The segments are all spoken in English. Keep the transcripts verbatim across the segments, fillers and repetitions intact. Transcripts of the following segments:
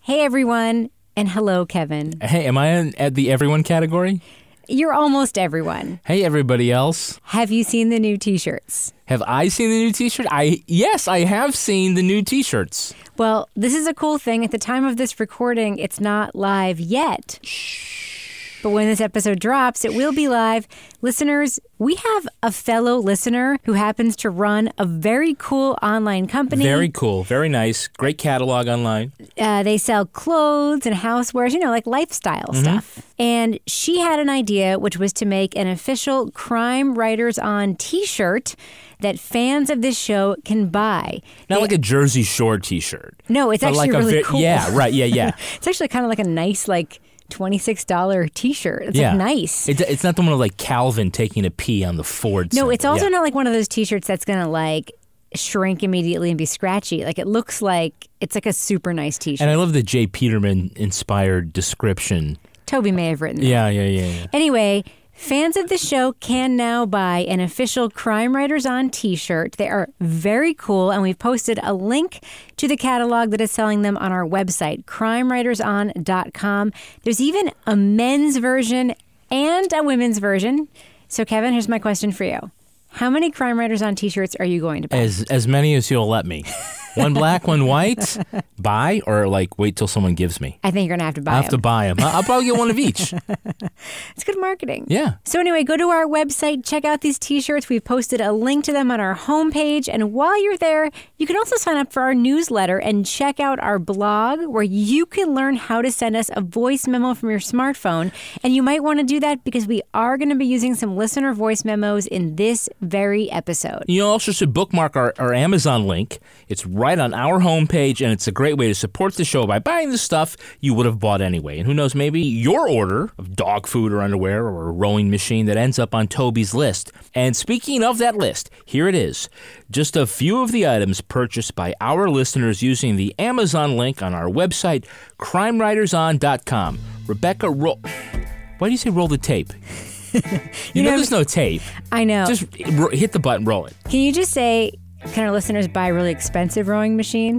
Hey, everyone. And hello, Kevin. Hey, am I in, at the everyone category? You're almost everyone. Hey, everybody else. Have you seen the new T-shirts? Have I seen the new T-shirt? I Yes, I have seen the new T-shirts. Well, this is a cool thing. At the time of this recording, it's not live yet. Shh. But when this episode drops, it will be live. Listeners, we have a fellow listener who happens to run a very cool online company. Very cool. Very nice. Great catalog online. Uh, they sell clothes and housewares, you know, like lifestyle mm-hmm. stuff. And she had an idea, which was to make an official Crime Writers On T-shirt that fans of this show can buy. Not they, like a Jersey Shore T-shirt. No, it's actually like really a, cool. Yeah, right. Yeah, yeah. It's actually kind of like a nice, like, twenty-six dollars T-shirt. It's yeah. like nice. It, it's not the one of like Calvin taking a pee on the Ford. No, symbol. it's also yeah. not like one of those T-shirts that's going to like shrink immediately and be scratchy. Like it looks like it's like a super nice T-shirt. And I love the Jay Peterman inspired description. Toby may have written that. Yeah, yeah, yeah, yeah. Anyway, fans of the show can now buy an official Crime Writers On T-shirt. They are very cool, and we've posted a link to the catalog that is selling them on our website, crime writers on dot com. There's even a men's version and a women's version. So, Kevin, here's my question for you. How many Crime Writers On T-shirts are you going to buy? As as many as you'll let me. One black, one white. Buy or like wait till someone gives me? I think you're going to have to buy I have them. to buy them. I'll probably get one of each. It's good marketing. Yeah. So anyway, go to our website, check out these T-shirts. We've posted a link to them on our homepage. And while you're there, you can also sign up for our newsletter and check out our blog where you can learn how to send us a voice memo from your smartphone. And you might want to do that because we are going to be using some listener voice memos in this very episode. You also should bookmark our, our Amazon link. It's right on our homepage, and it's a great way to support the show by buying the stuff you would have bought anyway. And who knows, maybe your order of dog food or underwear or a rowing machine that ends up on Toby's list. And speaking of that list, here it is. Just a few of the items purchased by our listeners using the Amazon link on our website, crime writers on dot com. Rebecca, roll... Why do you say roll the tape? You, you know, know there's no tape. I know. Just hit the button, roll it. Can you just say, can our listeners buy a really expensive rowing machine?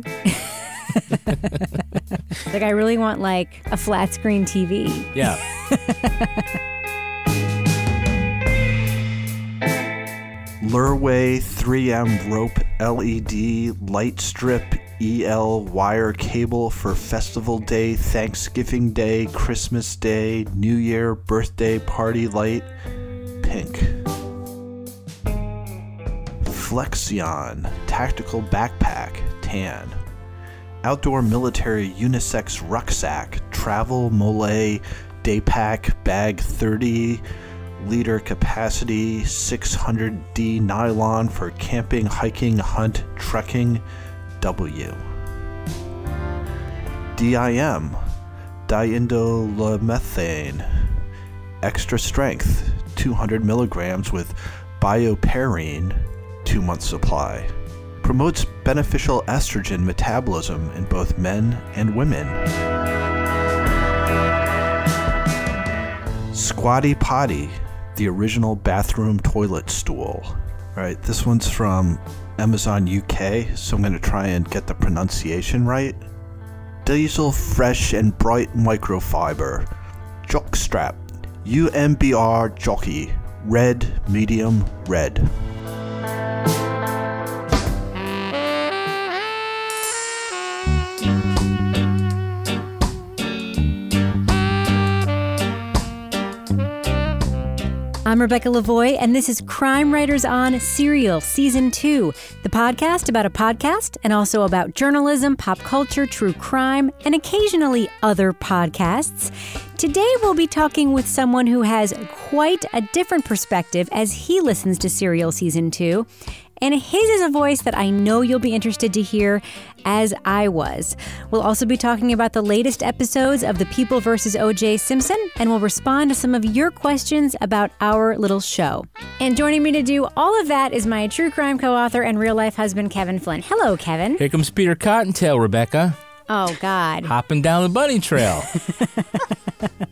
Like, I really want, like, a flat screen T V. Yeah. Lurway three M rope L E D light strip E L wire cable for Festival Day, Thanksgiving Day, Christmas Day, New Year, birthday party light, pink. Flexion tactical backpack, tan. Outdoor military unisex rucksack, travel mole day pack bag, thirty liter capacity, six hundred D nylon for camping, hiking, hunt, trekking, W. D I M, diindolylmethane, extra strength, two hundred milligrams with bioperine, two month supply. Promotes beneficial estrogen metabolism in both men and women. Squatty Potty, the original bathroom toilet stool. All right, this one's from Amazon U K, so I'm going to try and get the pronunciation right. Diesel Fresh and Bright Microfiber, Jockstrap, U M B R Jockey, red, medium, red. I'm Rebecca Lavoie, and this is Crime Writers On Serial Season two, the podcast about a podcast and also about journalism, pop culture, true crime, and occasionally other podcasts. Today we'll be talking with someone who has quite a different perspective as he listens to Serial Season two. And his is a voice that I know you'll be interested to hear, as I was. We'll also be talking about the latest episodes of The People versus O J Simpson, and we'll respond to some of your questions about our little show. And joining me to do all of that is my true crime co-author and real-life husband, Kevin Flynn. Hello, Kevin. Here comes Peter Cottontail, Rebecca. Oh, God. Hopping down the bunny trail.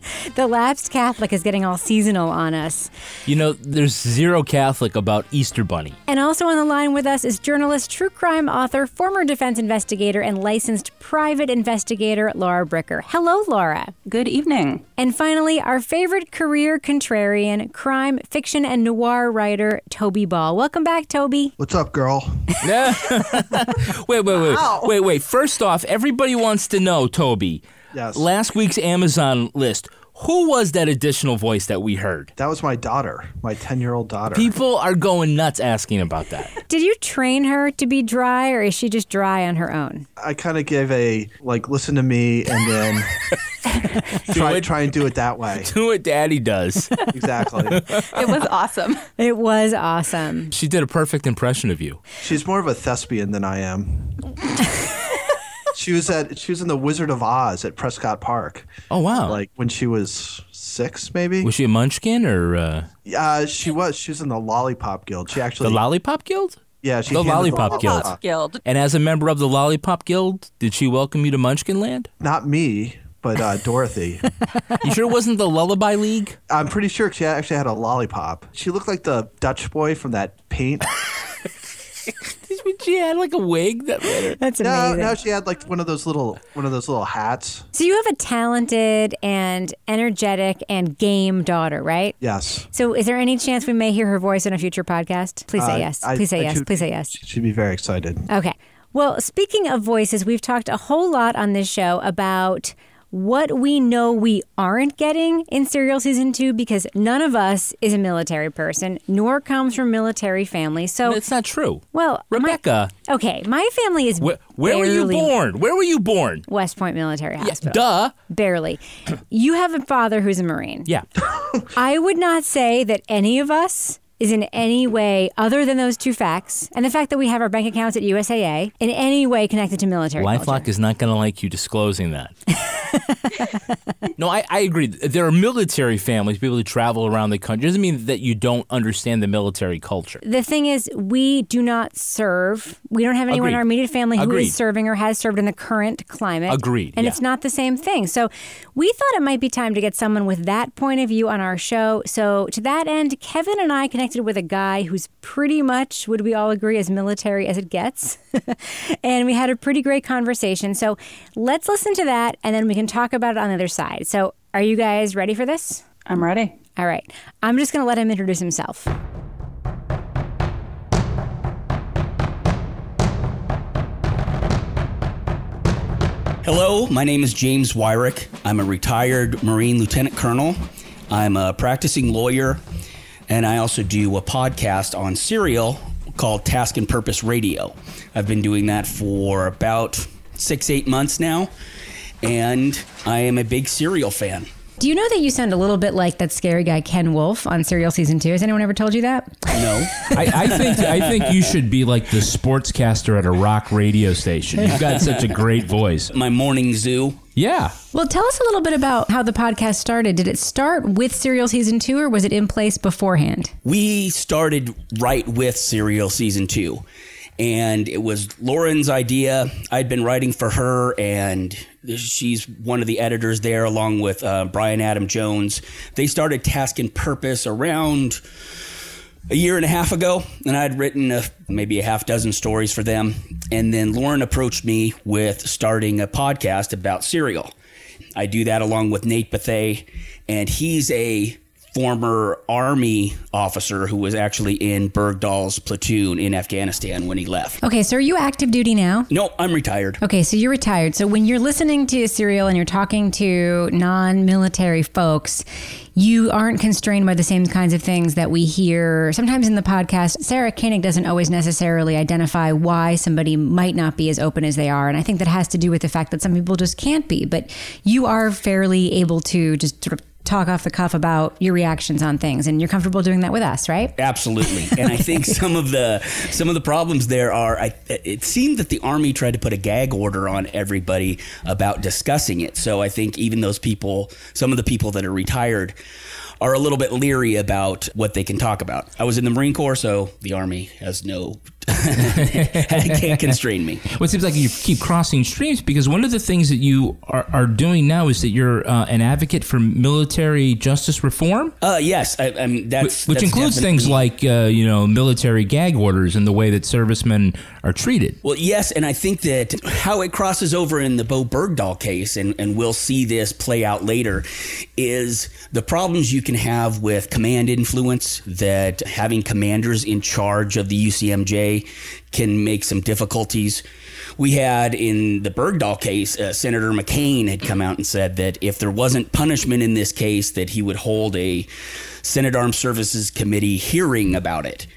The lapsed Catholic is getting all seasonal on us. You know, there's zero Catholic about Easter Bunny. And also on the line with us is journalist, true crime author, former defense investigator, and licensed private investigator, Laura Bricker. Hello, Laura. Good evening. And finally, our favorite career contrarian, crime, fiction, and noir writer, Toby Ball. Welcome back, Toby. What's up, girl? wait, wait, wait. Wow. Wait, wait. First off, everybody wants to know, Toby. Yes. Last week's Amazon list. Who was that additional voice that we heard? That was my daughter, my ten-year-old daughter. People are going nuts asking about that. Did you train her to be dry, or is she just dry on her own? I kind of gave a, like, listen to me, and then try, try and do it that way. Do what Daddy does. Exactly. It was awesome. It was awesome. She did a perfect impression of you. She's more of a thespian than I am. She was at she was in the Wizard of Oz at Prescott Park. Oh, wow. Like when she was six, maybe. Was she a munchkin or uh, Uh, she was. She was in the Lollipop Guild. She actually. the Lollipop Guild? Yeah, she The handed Lollipop Guild. Lollipop. Guild. And as a member of the Lollipop Guild, did she welcome you to Munchkin Land? Not me, but uh, Dorothy. You sure it wasn't the Lullaby League? I'm pretty sure she actually had a lollipop. She looked like the Dutch boy from that Paint. She had like a wig that made her. That's No, amazing. no, she had like one of those little one of those little hats. So you have a talented and energetic and game daughter, right? Yes. So is there any chance we may hear her voice on a future podcast? Please say Uh, yes. I- Please say I yes. should- Please say yes. She'd be very excited. Okay. Well, speaking of voices, we've talked a whole lot on this show about what we know we aren't getting in Serial Season two because none of us is a military person, nor comes from military families. So, It's not true. well, Rebecca, my, okay, my family is where, where were you barely born? Where were you born? West Point Military Yeah, Hospital. duh. Barely. You have a father who's a Marine. Yeah. I would not say that any of us is in any way, other than those two facts, and the fact that we have our bank accounts at U S A A, in any way connected to military LifeLock culture. is not going to like you disclosing that. No, I, I agree. There are military families, people who travel around the country. It doesn't mean that you don't understand the military culture. The thing is, we do not serve. We don't have anyone Agreed. in our immediate family who Agreed. is serving or has served in the current climate. Agreed, And yeah. it's not the same thing. So we thought it might be time to get someone with that point of view on our show. So to that end, Kevin and I connected with a guy who's pretty much, would we all agree, as military as it gets. And we had a pretty great conversation. So let's listen to that, and then we can talk about it on the other side. So are you guys ready for this? I'm ready. All right. I'm just going to let him introduce himself. Hello, my name is James Wyrick. I'm a retired Marine Lieutenant Colonel. I'm a practicing lawyer, and I also do a podcast on Serial called Task and Purpose Radio. I've been doing that for about six, eight months now, and I am a big Serial fan. Do you know that you sound a little bit like that scary guy Ken Wolf on Serial Season two? Has anyone ever told you that? No. I, I think I think you should be like the sportscaster at a rock radio station. You've got such a great voice. My morning zoo. Yeah. Well, tell us a little bit about how the podcast started. Did it start with Serial Season two, or was it in place beforehand? We started right with Serial Season two, and it was Lauren's idea. I'd been writing for her, and she's one of the editors there, along with uh, Brian Adam Jones. They started Task and Purpose around a year and a half ago, and I'd written a, maybe a half dozen stories for them. And then Lauren approached me with starting a podcast about Serial. I do that along with Nate Bethea, and he's a former Army officer who was actually in Bergdahl's platoon in Afghanistan when he left. Okay, so are you active duty now? No, I'm retired. Okay, so you're retired. So when you're listening to Serial and you're talking to non-military folks, you aren't constrained by the same kinds of things that we hear sometimes in the podcast. Sarah Koenig doesn't always necessarily identify why somebody might not be as open as they are. And I think that has to do with the fact that some people just can't be. But you are fairly able to just sort of talk off the cuff about your reactions on things, and you're comfortable doing that with us, right? Absolutely. And I think some of the some of the problems there are, I, it seemed that the Army tried to put a gag order on everybody about discussing it. So I think even those people, some of the people that are retired, are a little bit leery about what they can talk about. I was in the Marine Corps, so the Army has no can't constrain me. Well, it seems like you keep crossing streams because one of the things that you are, are doing now is that you're uh, an advocate for military justice reform. Uh, yes, I, I mean that's which that's includes things like uh, you know military gag orders and the way that servicemen are treated. Well, yes, and I think that how it crosses over in the Bo Bergdahl case, and, and we'll see this play out later, is the problems you can have with command influence, that having commanders in charge of the U C M J can make some difficulties. We had in the Bergdahl case, uh, Senator McCain had come out and said that if there wasn't punishment in this case, that he would hold a Senate Armed Services Committee hearing about it.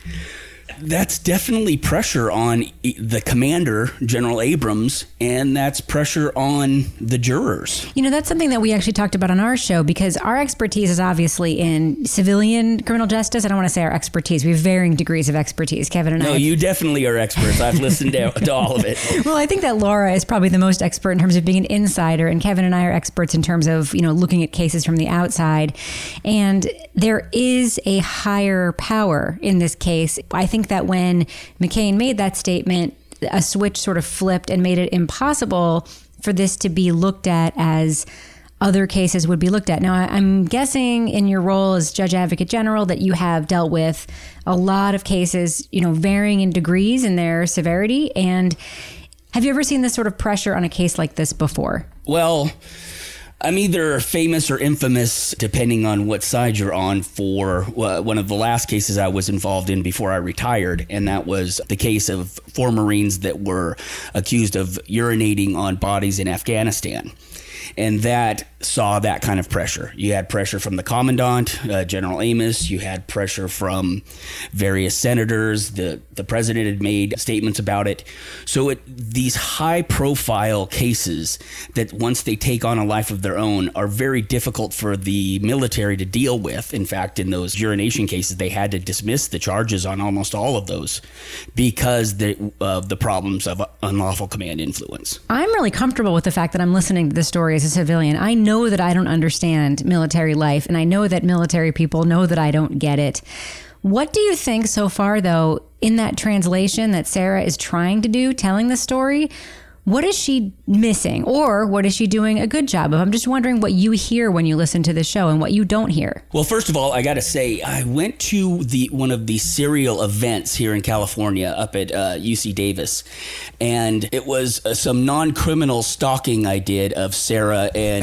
That's definitely pressure on the commander, General Abrams, and that's pressure on the jurors. You know, that's something that we actually talked about on our show because our expertise is obviously in civilian criminal justice. I don't want to say our expertise. We have varying degrees of expertise, Kevin and no, I. No, you definitely are experts. I've listened to, to all of it. Well, I think that Laura is probably the most expert in terms of being an insider, and Kevin and I are experts in terms of, you know, looking at cases from the outside. And there is a higher power in this case. I think that when McCain made that statement, a switch sort of flipped and made it impossible for this to be looked at as other cases would be looked at. Now, I'm guessing in your role as Judge Advocate General that you have dealt with a lot of cases, you know, varying in degrees in their severity. And have you ever seen this sort of pressure on a case like this before? Well, I'm either famous or infamous, depending on what side you're on, for uh, one of the last cases I was involved in before I retired, and that was the case of four Marines that were accused of urinating on bodies in Afghanistan. And that saw that kind of pressure. You had pressure from the commandant, uh, General Amos. You had pressure from various senators. The, the president had made statements about it. So it, these high-profile cases that once they take on a life of their own are very difficult for the military to deal with. In fact, in those urination cases, they had to dismiss the charges on almost all of those because of the, uh, the problems of unlawful command influence. I'm really comfortable with the fact that I'm listening to this story as a civilian. I know that I don't understand military life, and I know that military people know that I don't get it. What do you think so far, though, in that translation that Sarah is trying to do, telling the story? What is she missing, or what is she doing a good job of? I'm just wondering what you hear when you listen to the show and what you don't hear. Well, first of all, I got to say, I went to the one of the serial events here in California up at uh, U C Davis, and it was uh, some non-criminal stalking I did of Sarah and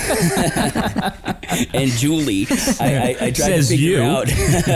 uh, and Julie. I, I, I tried Says to figure you. out.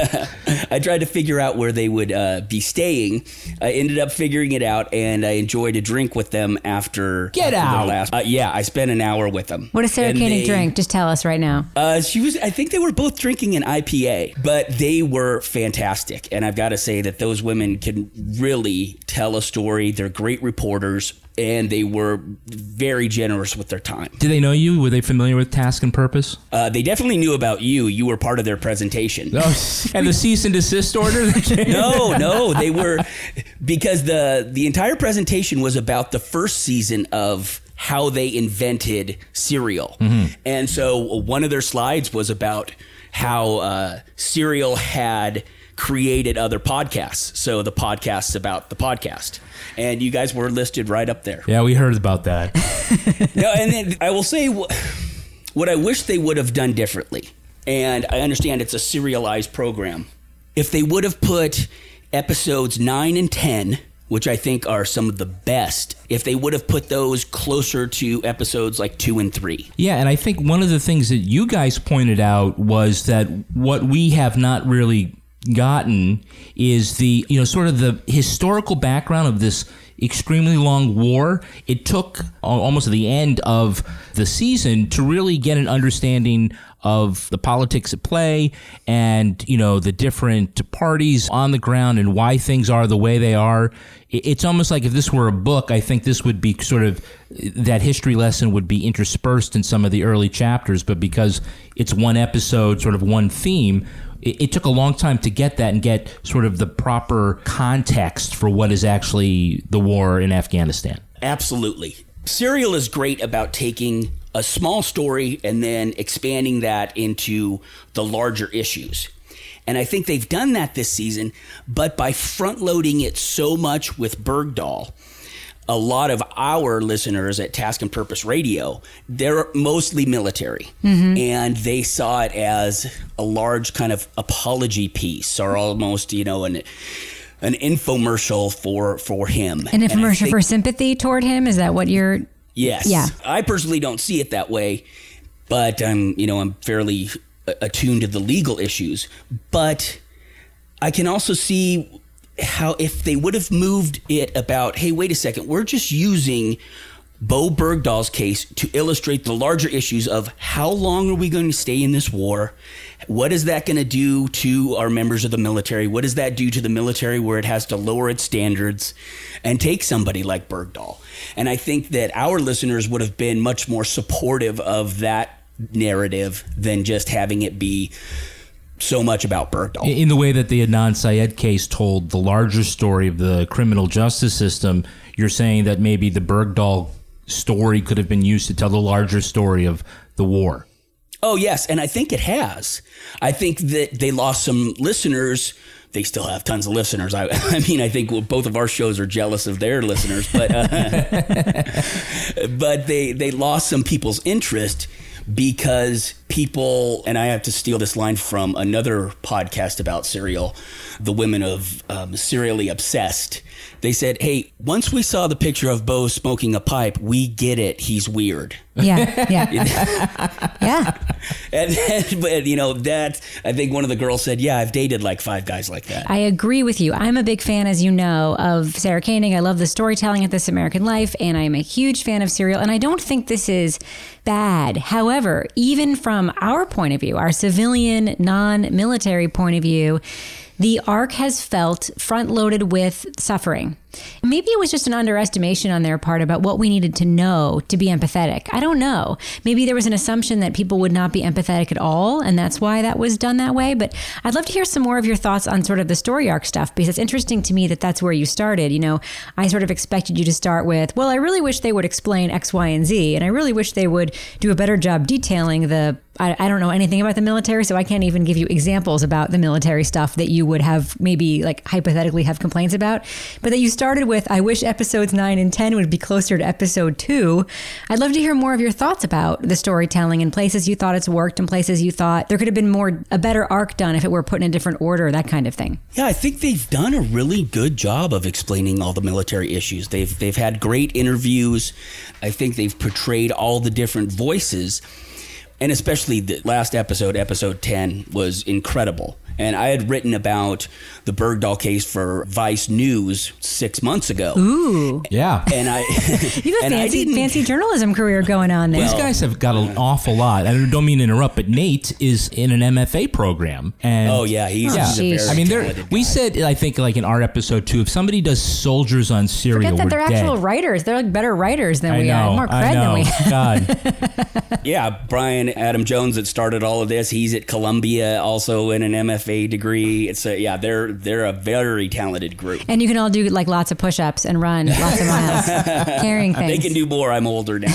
I tried to figure out where they would uh, be staying. I ended up figuring it out, and I enjoyed a drink with them after. Get after out. their last. Uh, yeah, I spent an hour with them. What does Sarah And Koenig they- drink? Just tell us right now. Uh, she was. I think they were both drinking an I P A, but they were fantastic. And I've got to say that those women can really tell a story. They're great reporters, and they were very generous with their time. Did they know you? Were they familiar with Task and Purpose? Uh, they definitely knew about you. You were part of their presentation. Oh, and the cease and desist order that came? No, no, they were, because the the entire presentation was about the first season of how they invented Serial. Mm-hmm. And so one of their slides was about how uh, Serial had created other podcasts. So the podcast's about the podcast. And you guys were listed right up there. Yeah, we heard about that. No, and then I will say wh- what I wish they would have done differently. And I understand it's a serialized program. If they would have put episodes nine and ten, which I think are some of the best, if they would have put those closer to episodes like two and three. Yeah, and I think one of the things that you guys pointed out was that what we have not really gotten is the, you know, sort of the historical background of this extremely long war. It took almost at the end of the season to really get an understanding of the politics at play and, you know, the different parties on the ground and why things are the way they are. It's almost like if this were a book, I think this would be sort of, that history lesson would be interspersed in some of the early chapters, but because it's one episode, sort of one theme, it, it took a long time to get that and get sort of the proper context for what is actually the war in Afghanistan. Absolutely. Serial is great about taking a small story and then expanding that into the larger issues. And I think they've done that this season, but by front-loading it so much with Bergdahl, a lot of our listeners at Task and Purpose Radio, they're mostly military. Mm-hmm. And they saw it as a large kind of apology piece, or almost, you know, an an infomercial for, for him. An infomercial think, for sympathy toward him? Is that what you're... Yes. Yeah. I personally don't see it that way, but I'm, you know, I'm fairly attuned to the legal issues. But I can also see how if they would have moved it about, hey, wait a second, we're just using Bo Bergdahl's case to illustrate the larger issues of how long are we going to stay in this war? What is that going to do to our members of the military? What does that do to the military where it has to lower its standards and take somebody like Bergdahl? And I think that our listeners would have been much more supportive of that narrative than just having it be so much about Bergdahl. In the way that the Adnan Syed case told the larger story of the criminal justice system, you're saying that maybe the Bergdahl story could have been used to tell the larger story of the war. Oh, yes. And I think it has. I think that they lost some listeners. They still have tons of listeners. I, I mean, I think both of our shows are jealous of their listeners, but uh, but they, they lost some people's interest because people, and I have to steal this line from another podcast about Serial, the women of um, Serially Obsessed. They said, hey, once we saw the picture of Bo smoking a pipe, we get it. He's weird. Yeah, yeah. yeah. And then, but, you know, that, I think one of the girls said, yeah, I've dated like five guys like that. I agree with you. I'm a big fan, as you know, of Sarah Koenig. I love the storytelling of This American Life, and I'm a huge fan of Serial, and I don't think this is bad. However, even from our point of view, our civilian, non-military point of view, the arc has felt front-loaded with suffering. Maybe it was just an underestimation on their part about what we needed to know to be empathetic. I don't know. Maybe there was an assumption that people would not be empathetic at all, and that's why that was done that way. But I'd love to hear some more of your thoughts on sort of the story arc stuff, because it's interesting to me that that's where you started. You know, I sort of expected you to start with, well, I really wish they would explain X, Y, and Z, and I really wish they would do a better job detailing the, I, I don't know anything about the military, so I can't even give you examples about the military stuff that you would have maybe like hypothetically have complaints about, but that you started with, I wish episodes nine and ten would be closer to episode two. I'd love to hear more of your thoughts about the storytelling and places you thought it's worked and places you thought there could have been more, a better arc done if it were put in a different order, that kind of thing. Yeah, I think they've done a really good job of explaining all the military issues. They've they've had great interviews. I think they've portrayed all the different voices. And especially the last episode, episode ten, was incredible. And I had written about the Bergdahl case for Vice News six months ago. Ooh. Yeah. And I You have a fancy, fancy journalism career going on there. These guys have got an awful lot. I don't mean to interrupt, but Nate is in an M F A program. And oh, yeah. He's, yeah. he's a very I mean, talented we guy. said, I think, like in our episode two, if somebody does Soldiers on Serial, Forget that we're they're dead. actual writers. They're like better writers than I we know, are. More I cred know. than we have. God. Yeah, Brian Adam Jones that started all of this. He's at Columbia, also in an M F A degree. It's a, yeah, they're they're a very talented group. And you can all do like lots of push-ups and run lots of miles, carrying things. They can do more. I'm older now.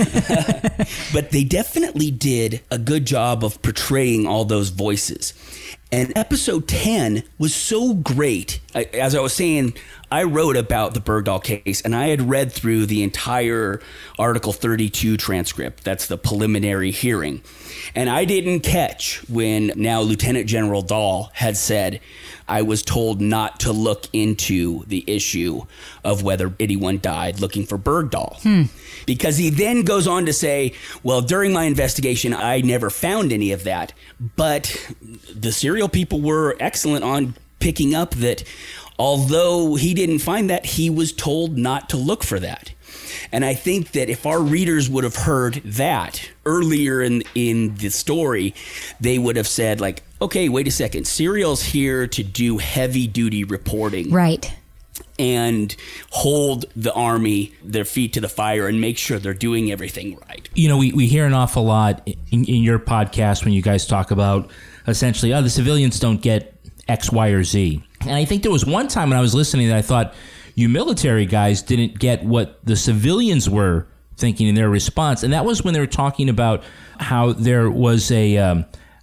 But they definitely did a good job of portraying all those voices. And episode ten was so great. I, as I was saying, I wrote about the Bergdahl case, and I had read through the entire Article thirty-two transcript. That's the preliminary hearing. And I didn't catch when now Lieutenant General Dahl had said, I was told not to look into the issue of whether anyone died looking for Bergdahl. Hmm. Because he then goes on to say, well, during my investigation, I never found any of that. But the Serial people were excellent on picking up that although he didn't find that, he was told not to look for that. And I think that if our readers would have heard that earlier in in the story, they would have said, like, okay, wait a second, Serial's here to do heavy-duty reporting. Right. And hold the Army, their feet to the fire, and make sure they're doing everything right. You know, we, we hear an awful lot in, in your podcast when you guys talk about essentially, oh, the civilians don't get X, Y, or Z. And I think there was one time when I was listening that I thought, you military guys didn't get what the civilians were thinking in their response. And that was when they were talking about how there was a um,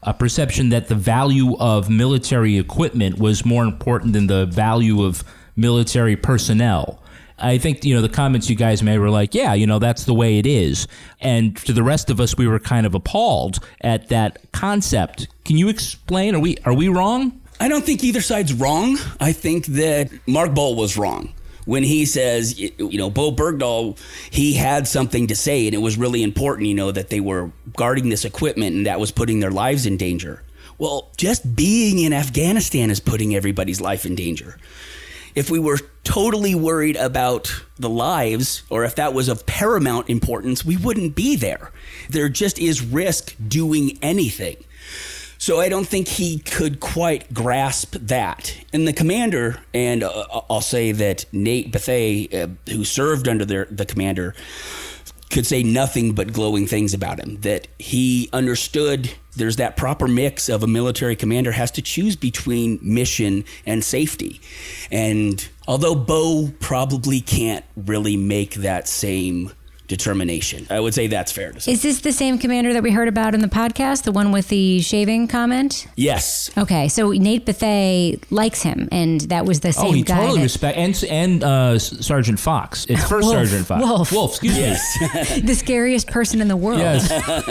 a perception that the value of military equipment was more important than the value of military personnel. I think, you know, the comments you guys made were like, yeah, you know, that's the way it is. And to the rest of us, we were kind of appalled at that concept. Can you explain? Are we are we wrong? I don't think either side's wrong. I think that Mark Bull was wrong when he says, you know, Bo Bergdahl, he had something to say, and it was really important, you know, that they were guarding this equipment and that was putting their lives in danger. Well, just being in Afghanistan is putting everybody's life in danger. If we were totally worried about the lives, or if that was of paramount importance, we wouldn't be there. There just is risk doing anything. So I don't think he could quite grasp that. And the commander, and uh, I'll say that Nate Bethea, uh, who served under their, the commander, could say nothing but glowing things about him, that he understood there's that proper mix of a military commander has to choose between mission and safety. And although Bo probably can't really make that same determination, I would say that's fair to say. Is this the same commander that we heard about in the podcast, the one with the shaving comment? Yes. Okay, so Nate Bethea likes him, and that was the same oh, he guy totally that- respect and and uh, Sergeant Fox. It's first Wolf. Sergeant Fox. Wolf. Wolf. Excuse Yes. me. the scariest person in the world. Yes.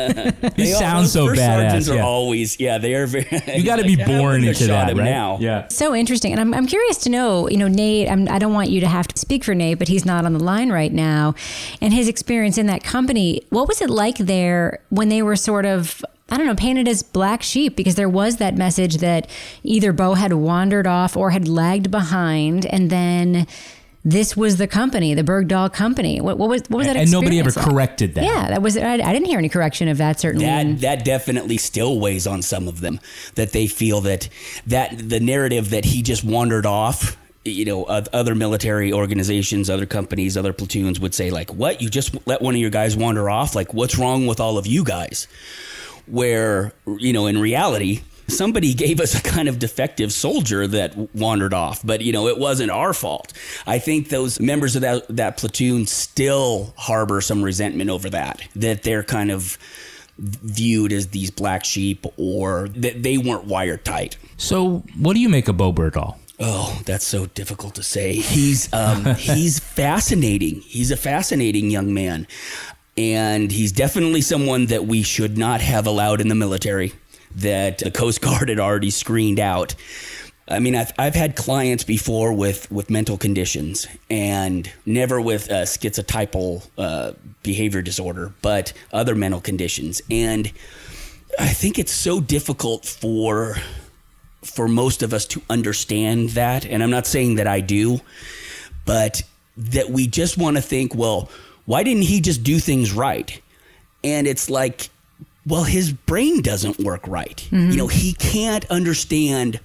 He They all- sounds so first badass. sergeants are Yeah. always, yeah, they are very. You got to be like, I born wouldn't have into shot that, him right? now. Yeah. So interesting. And I'm, I'm curious to know, you know, Nate, I'm, I don't want you to have to speak for Nate, but he's not on the line right now. And his experience in that company, what was it like there when they were sort of, I don't know, painted as black sheep? Because there was that message that either Bo had wandered off or had lagged behind, and then this was the company, the Bergdahl company. What, what was what was that And nobody ever experience like? corrected that. Yeah, that was. I, I didn't hear any correction of that. Certainly, That that definitely still weighs on some of them, that they feel that that the narrative that he just wandered off. You know, other military organizations, other companies, other platoons would say, like, what? You just let one of your guys wander off? Like, what's wrong with all of you guys? Where, you know, in reality, somebody gave us a kind of defective soldier that wandered off, but, you know, it wasn't our fault. I think those members of that, that platoon still harbor some resentment over that, that they're kind of viewed as these black sheep, or that they weren't wired tight. So what do you make of Bo Bergdahl? Oh, that's so difficult to say. He's um, he's fascinating. He's a fascinating young man. And he's definitely someone that we should not have allowed in the military, that the Coast Guard had already screened out. I mean, I've, I've had clients before with, with mental conditions, and never with a schizotypal uh, behavior disorder, but other mental conditions. And I think it's so difficult for... for most of us to understand that. And I'm not saying that I do, but that we just want to think, well, why didn't he just do things right? And it's like, well, his brain doesn't work right. Mm-hmm. You know, he can't understand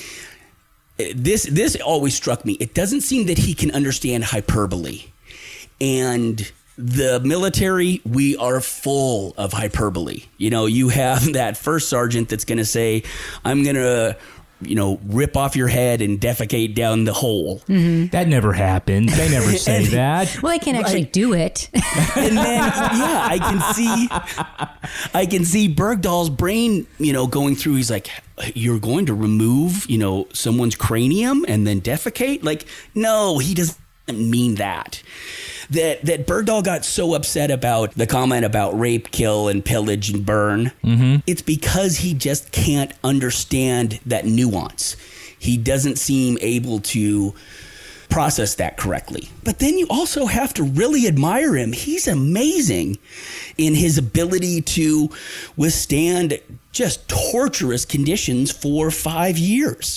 this. This always struck me. It doesn't seem that he can understand hyperbole. And the military, we are full of hyperbole. You know, you have that first sergeant that's going to say, I'm going to, you know, rip off your head and defecate down the hole. Mm-hmm. That never happened. They never say that. Well, they can't actually Right. do it. And then, yeah, I can see, I can see Bergdahl's brain, you know, going through. He's like, you're going to remove, you know, someone's cranium and then defecate? Like, no, he doesn't mean that. That that Bergdahl got so upset about the comment about rape, kill, and pillage and burn. Mm-hmm. It's because he just can't understand that nuance. He doesn't seem able to process that correctly. But then you also have to really admire him. He's amazing in his ability to withstand just torturous conditions for five years.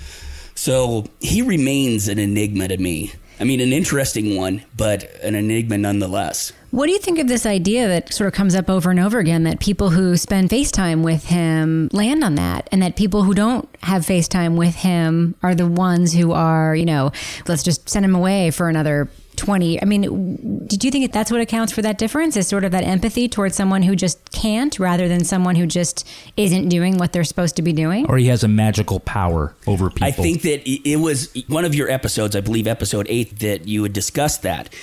So he remains an enigma to me. I mean, an interesting one, but an enigma nonetheless. What do you think of this idea that sort of comes up over and over again, that people who spend FaceTime with him land on that, and that people who don't have FaceTime with him are the ones who are, you know, let's just send him away for another twenty. I mean, did you think that that's what accounts for that difference, is sort of that empathy towards someone who just can't, rather than someone who just isn't doing what they're supposed to be doing? Or he has a magical power over people? I think that it was one of your episodes, I believe episode eight, that you had discussed that.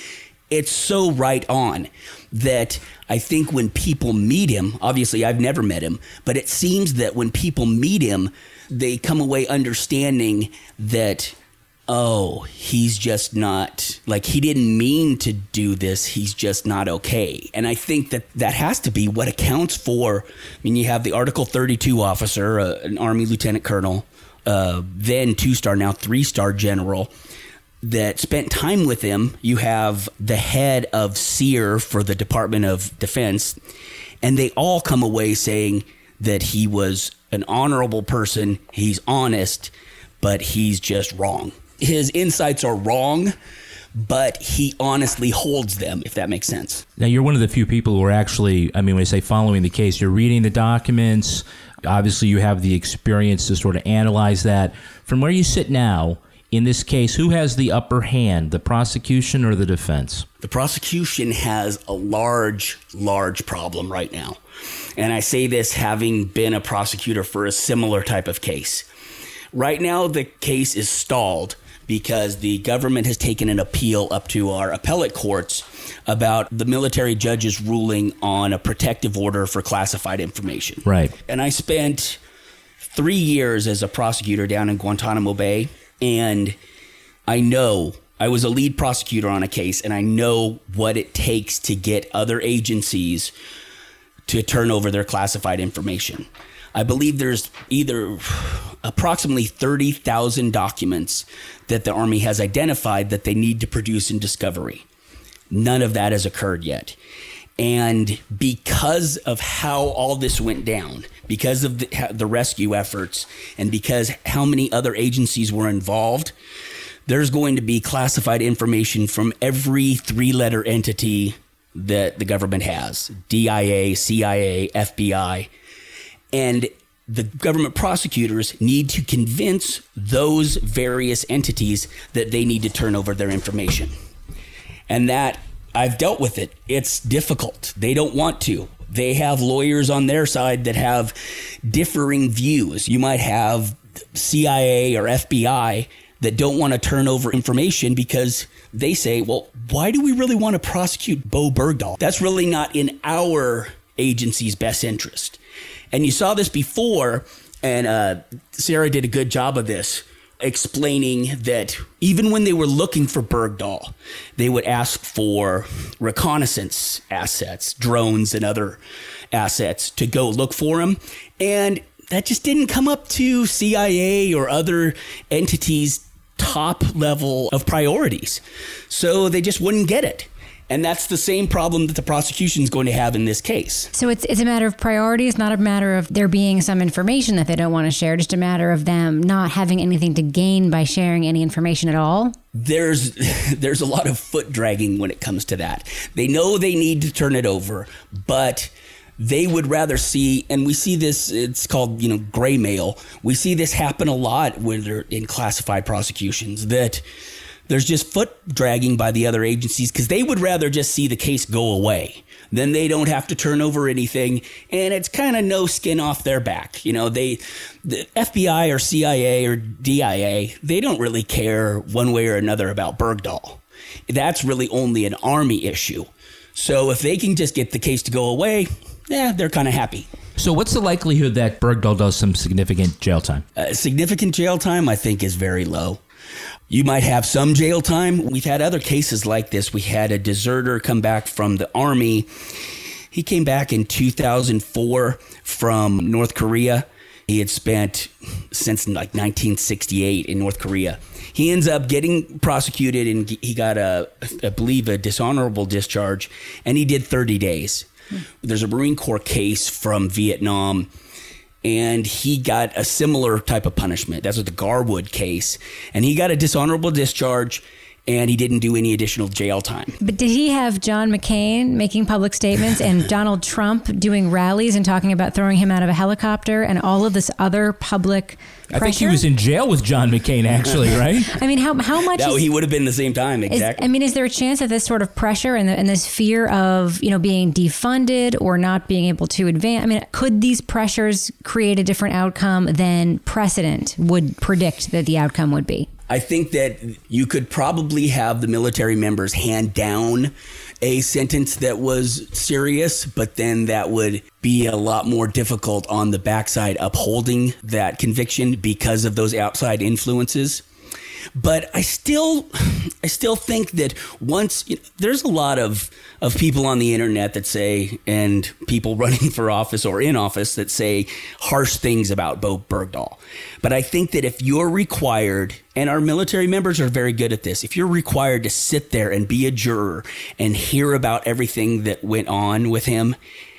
it's so right on that I think when people meet him, obviously I've never met him, but it seems that when people meet him, they come away understanding that, oh, he's just not, like, he didn't mean to do this. He's just not okay. And I think that that has to be what accounts for, I mean, you have the Article thirty-two officer, uh, an Army lieutenant colonel, uh, then two-star, now three-star general, that spent time with him. You have the head of SEER for the Department of Defense, and they all come away saying that he was an honorable person, he's honest, but he's just wrong. His insights are wrong, but he honestly holds them, if that makes sense. Now, you're one of the few people who are actually, I mean, when I say following the case, you're reading the documents. Obviously, you have the experience to sort of analyze that. From where you sit now, in this case, who has the upper hand, the prosecution or the defense? The prosecution has a large, large problem right now. And I say this having been a prosecutor for a similar type of case. Right now, the case is stalled because the government has taken an appeal up to our appellate courts about the military judge's ruling on a protective order for classified information. Right. And I spent three years as a prosecutor down in Guantanamo Bay, and I know I was a lead prosecutor on a case, and I know what it takes to get other agencies to turn over their classified information. I believe there's either approximately thirty thousand documents that the Army has identified that they need to produce in discovery. None of that has occurred yet. And because of how all this went down, because of the, the rescue efforts, and because how many other agencies were involved, there's going to be classified information from every three-letter entity that the government has, D I A, C I A, F B I. And the government prosecutors need to convince those various entities that they need to turn over their information. And that, I've dealt with it. It's difficult. They don't want to. They have lawyers on their side that have differing views. You might have C I A or F B I that don't want to turn over information because they say, well, why do we really want to prosecute Bo Bergdahl? That's really not in our agency's best interest. And you saw this before, and uh, Sarah did a good job of this, explaining that even when they were looking for Bergdahl, they would ask for reconnaissance assets, drones and other assets to go look for him. And that just didn't come up to C I A or other entities' top level of priorities. So they just wouldn't get it. And that's the same problem that the prosecution is going to have in this case. So it's it's a matter of priorities, not a matter of there being some information that they don't want to share, just a matter of them not having anything to gain by sharing any information at all? There's there's a lot of foot dragging when it comes to that. They know they need to turn it over, but they would rather see, and we see this, it's called, you know, gray mail. We see this happen a lot when they're in classified prosecutions, that there's just foot dragging by the other agencies because they would rather just see the case go away. Then they don't have to turn over anything, and it's kind of no skin off their back. You know, they, the F B I or C I A or D I A, they don't really care one way or another about Bergdahl. That's really only an Army issue. So if they can just get the case to go away, yeah, they're kind of happy. So what's the likelihood that Bergdahl does some significant jail time? Uh, significant jail time, I think, is very low. You might have some jail time. We've had other cases like this. We had a deserter come back from the Army. He came back in two thousand four from North Korea. He had spent since like nineteen sixty-eight in North Korea. He ends up getting prosecuted, and he got, a, I believe, a dishonorable discharge, and he did thirty days. Hmm. There's a Marine Corps case from Vietnam, and he got a similar type of punishment. That's what the Garwood case. And he got a dishonorable discharge, and he didn't do any additional jail time. But did he have John McCain making public statements and Donald Trump doing rallies and talking about throwing him out of a helicopter and all of this other public pressure? I think he was in jail with John McCain, actually, right? I mean, how how much No, is, he would have been the same time, exactly. Is, I mean, is there a chance that this sort of pressure and, the, and this fear of, you know, being defunded or not being able to advance, I mean, could these pressures create a different outcome than precedent would predict that the outcome would be? I think that you could probably have the military members hand down a sentence that was serious, but then that would be a lot more difficult on the backside upholding that conviction because of those outside influences. But I still, I still think that once you know, there's a lot of of people on the internet that say, and people running for office or in office that say harsh things about Bo Bergdahl. But I think that if you're required, and our military members are very good at this, if you're required to sit there and be a juror and hear about everything that went on with him,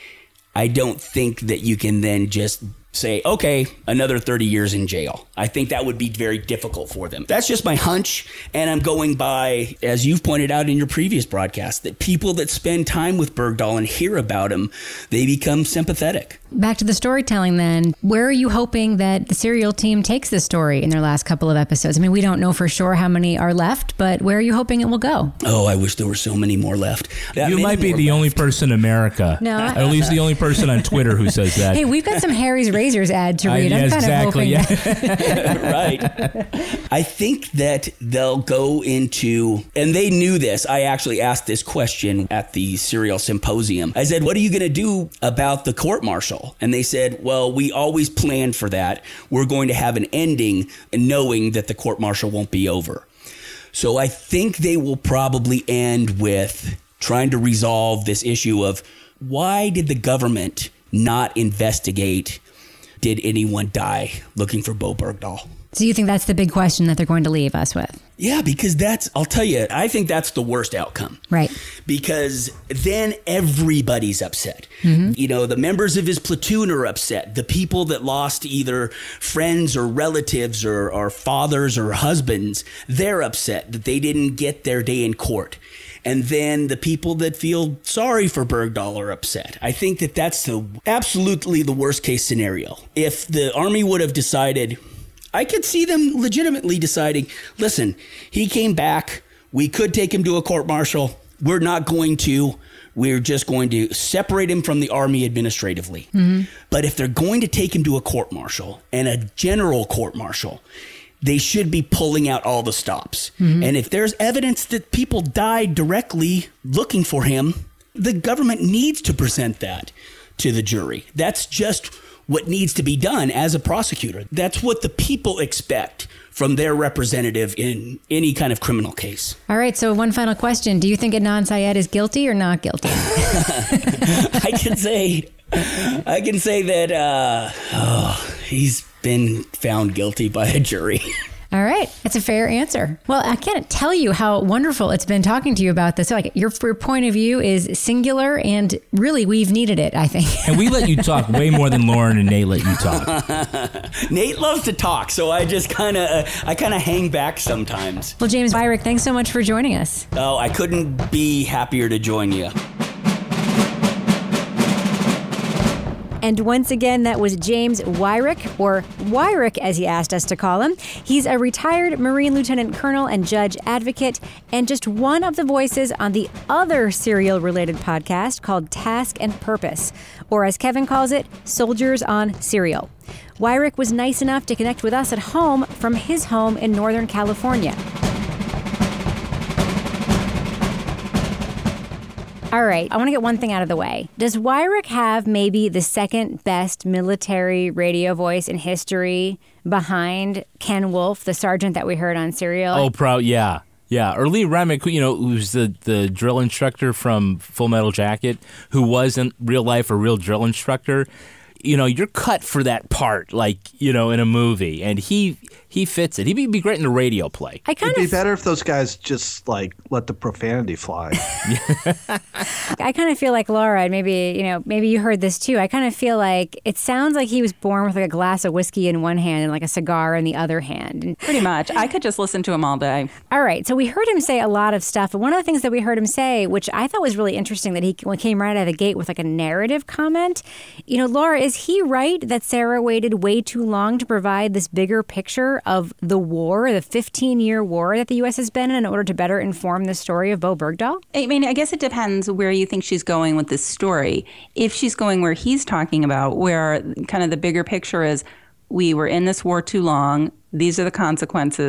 I don't think that you can then just say, okay, another thirty years in jail. I think that would be very difficult for them. That's just my hunch. And I'm going by, as you've pointed out in your previous broadcast, that people that spend time with Bergdahl and hear about him, they become sympathetic. Back to the storytelling then. Where are you hoping that the Serial team takes this story in their last couple of episodes? I mean, we don't know for sure how many are left, but where are you hoping it will go? Oh, I wish there were so many more left. That you might be the left. only person in America, no, or at least the only person on Twitter who says that. Hey, we've got some Harry's Razors ad to read. Uh, I'm yes, kind exactly, of hoping yeah. Right. I think that they'll go into, and they knew this. I actually asked this question at the Serial Symposium. I said, what are you going to do about the court-martial? And they said, well, we always plan for that. We're going to have an ending knowing that the court-martial won't be over. So I think they will probably end with trying to resolve this issue of why did the government not investigate? Did anyone die looking for Bo Bergdahl? So you think that's the big question that they're going to leave us with? Yeah, because that's, I'll tell you, I think that's the worst outcome. Right. Because then everybody's upset. Mm-hmm. You know, the members of his platoon are upset. The people that lost either friends or relatives or, or fathers or husbands, they're upset that they didn't get their day in court. And then the people that feel sorry for Bergdahl are upset. I think that that's the absolutely the worst case scenario. If the Army would have decided, I could see them legitimately deciding, listen, he came back. We could take him to a court-martial. We're not going to. We're just going to separate him from the Army administratively. Mm-hmm. But if they're going to take him to a court-martial and a general court-martial, they should be pulling out all the stops. Mm-hmm. And if there's evidence that people died directly looking for him, the government needs to present that to the jury. That's just what needs to be done as a prosecutor. That's what the people expect from their representative in any kind of criminal case. All right, so one final question. Do you think Adnan Syed is guilty or not guilty? I can say, I can say that uh, oh, he's been found guilty by a jury. All right. That's a fair answer. Well, I can't tell you how wonderful it's been talking to you about this. Like your, your point of view is singular, and really we've needed it, I think. And we let you talk way more than Lauren and Nate let you talk. Nate loves to talk, so I just kind of uh, I kind of hang back sometimes. Well, James Wyrick, thanks so much for joining us. Oh, I couldn't be happier to join you. And once again, that was James Wyrick, or Wyrick as he asked us to call him. He's a retired Marine Lieutenant Colonel and judge advocate, and just one of the voices on the other Serial-related podcast called Task and Purpose, or as Kevin calls it, Soldiers on Serial. Wyrick was nice enough to connect with us at home from his home in Northern California. All right, I want to get one thing out of the way. Does Wyrick have maybe the second best military radio voice in history behind Ken Wolf, the sergeant that we heard on Serial? Oh, pro, yeah. Yeah, or Lee Remick, you know, who's the, the drill instructor from Full Metal Jacket, who was in real life a real drill instructor. You know, you're cut for that part, like, you know, in a movie, and he he fits it. He'd be great in a radio play. I kind It'd of be better if those guys just, like, let the profanity fly. I kind of feel like Laura, maybe, you know, maybe you heard this too. I kind of feel like it sounds like he was born with like a glass of whiskey in one hand and like a cigar in the other hand. And, Pretty much. I could just listen to him all day. all right, so we heard him say a lot of stuff, but one of the things that we heard him say, which I thought was really interesting, that he came right out of the gate with like a narrative comment. You know, Laura, is he right that Sarah waited way too long to provide this bigger picture of the war, the fifteen-year war that the U S has been in, in order to better inform the story of Bo Bergdahl? I mean, I guess it depends where you think she's going with this story. If she's going where he's talking about, where kind of the bigger picture is, we were in this war too long, these are the consequences,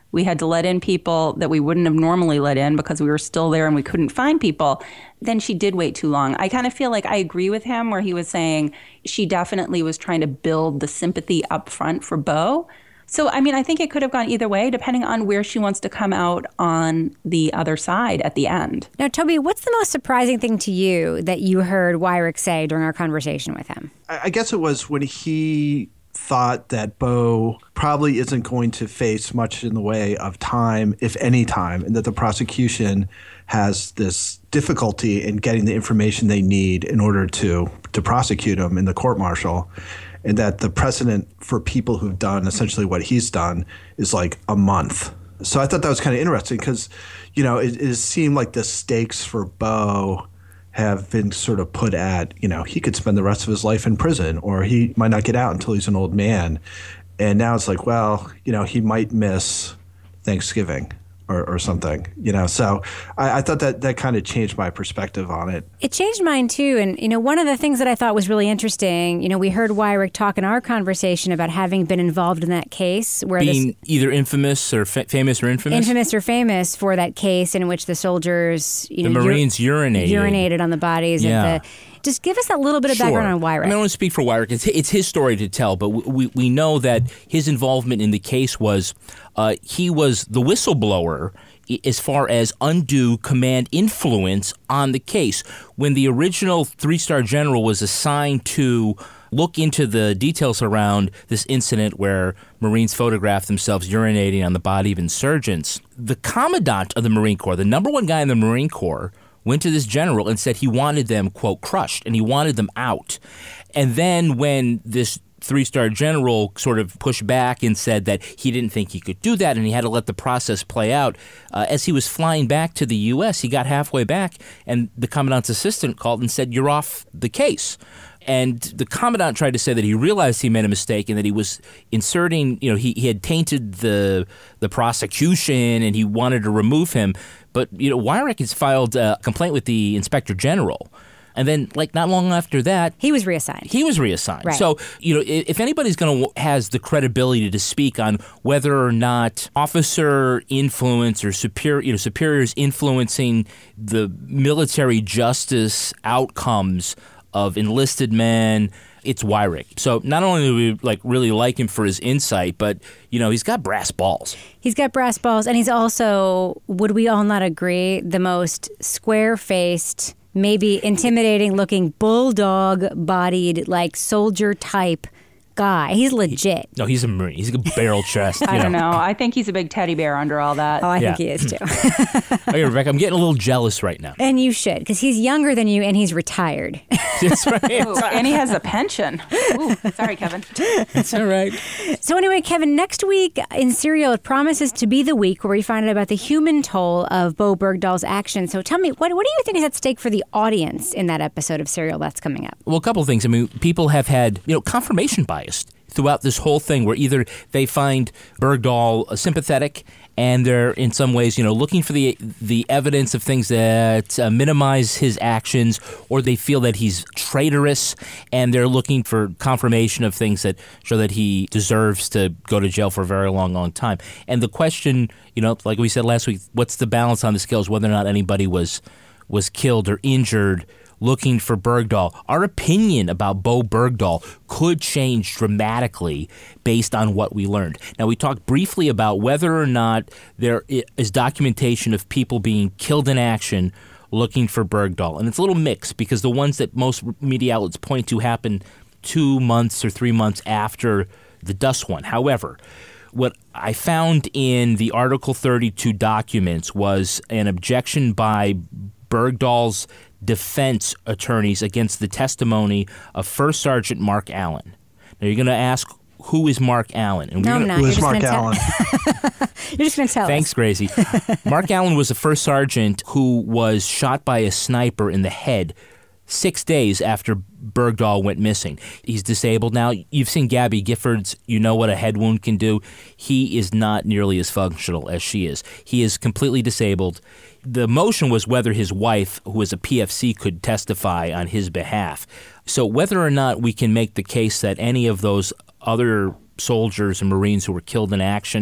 we had to let in people that we wouldn't have normally let in because we were still there and we couldn't find people, then she did wait too long. I kind of feel like I agree with him where he was saying she definitely was trying to build the sympathy up front for Bo. So, I mean, I think it could have gone either way, depending on where she wants to come out on the other side at the end. Now, Toby, what's the most surprising thing to you that you heard Wyrick say during our conversation with him? I guess it was when he thought that Bo probably isn't going to face much in the way of time, if any time, and that the prosecution has this difficulty in getting the information they need in order to to prosecute him in the court-martial, and that the precedent for people who've done essentially what he's done is like a month. So I thought that was kind of interesting because, you know, it, it seemed like the stakes for Bo have been sort of put at, you know, he could spend the rest of his life in prison or he might not get out until he's an old man. And now it's like, well, you know, he might miss Thanksgiving or, or something, you know. So I, I thought that that kind of changed my perspective on it. It changed mine too. And, you know, one of the things that I thought was really interesting, you know, we heard Wyrick talk in our conversation about having been involved in that case. Where Being this, either infamous or fa- famous or infamous? Infamous or famous for that case in which the soldiers, you the know, Marines ur- urinated. urinated on the bodies Yeah. of the... Just give us a little bit of Sure. background on Wyrick. I mean, I don't want to speak for Wyrick. It's, it's his story to tell, but we, we know that his involvement in the case was uh, he was the whistleblower as far as undue command influence on the case. When the original three-star general was assigned to look into the details around this incident where Marines photographed themselves urinating on the body of insurgents, the commandant of the Marine Corps, the number one guy in the Marine Corps, went to this general and said he wanted them, quote, crushed, and he wanted them out. And then when this three-star general sort of pushed back and said that he didn't think he could do that and he had to let the process play out, uh, as he was flying back to the U S, he got halfway back and the commandant's assistant called and said, "You're off the case." And the commandant tried to say that he realized he made a mistake and that he was inserting, you know, he, he had tainted the the prosecution and he wanted to remove him. But, you know, Wyrick has filed a complaint with the inspector general. And then, like, not long after that, he was reassigned. He was reassigned. Right. So, you know, if anybody's going to has the credibility to speak on whether or not officer influence or superior, you know, superiors influencing the military justice outcomes of enlisted men, it's Wyrick. So not only do we like really like him for his insight, but you know he's got brass balls. He's got brass balls, and he's also, would we all not agree, the most square-faced, maybe intimidating-looking, bulldog-bodied, like soldier type guy. He's legit. He, no, he's a Marine. He's a barrel chest. I you don't know. know. I think he's a big teddy bear under all that. Oh, I Yeah. think he is too. Okay, Rebecca, I'm getting a little jealous right now. And you should, because he's younger than you and he's retired. That's right. Ooh, and he has a pension. Ooh, sorry, Kevin. It's all right. So anyway, Kevin, next week in Serial, it promises to be the week where we find out about the human toll of Bo Bergdahl's actions. So tell me, what, what do you think is at stake for the audience in that episode of Serial that's coming up? Well, a couple of things. I mean, people have had, you know, confirmation bias throughout this whole thing where either they find Bergdahl sympathetic and they're in some ways, you know, looking for the the evidence of things that uh, minimize his actions, or they feel that he's traitorous and they're looking for confirmation of things that show that he deserves to go to jail for a very long, long time. And the question, you know, like we said last week, what's the balance on the scales, whether or not anybody was was killed or injured looking for Bergdahl. Our opinion about Bo Bergdahl could change dramatically based on what we learned. Now, we talked briefly about whether or not there is documentation of people being killed in action looking for Bergdahl. And it's a little mixed because the ones that most media outlets point to happened two months or three months after the Dust one. However, what I found in the Article thirty-two documents was an objection by Bergdahl's defense attorneys against the testimony of First Sergeant Mark Allen. Now, you're going to ask, who is Mark Allen? And No, we're I'm gonna, not. Who You're is just Mark gonna Allen? Tell- You're just going to tell Thanks, us. Gracie. Mark Allen was a first sergeant who was shot by a sniper in the head six days after Bergdahl went missing. He's disabled now. You've seen Gabby Giffords. You know what a head wound can do. He is not nearly as functional as she is. He is completely disabled. The motion was whether his wife, who is a P F C, could testify on his behalf. So whether or not we can make the case that any of those other soldiers and Marines who were killed in action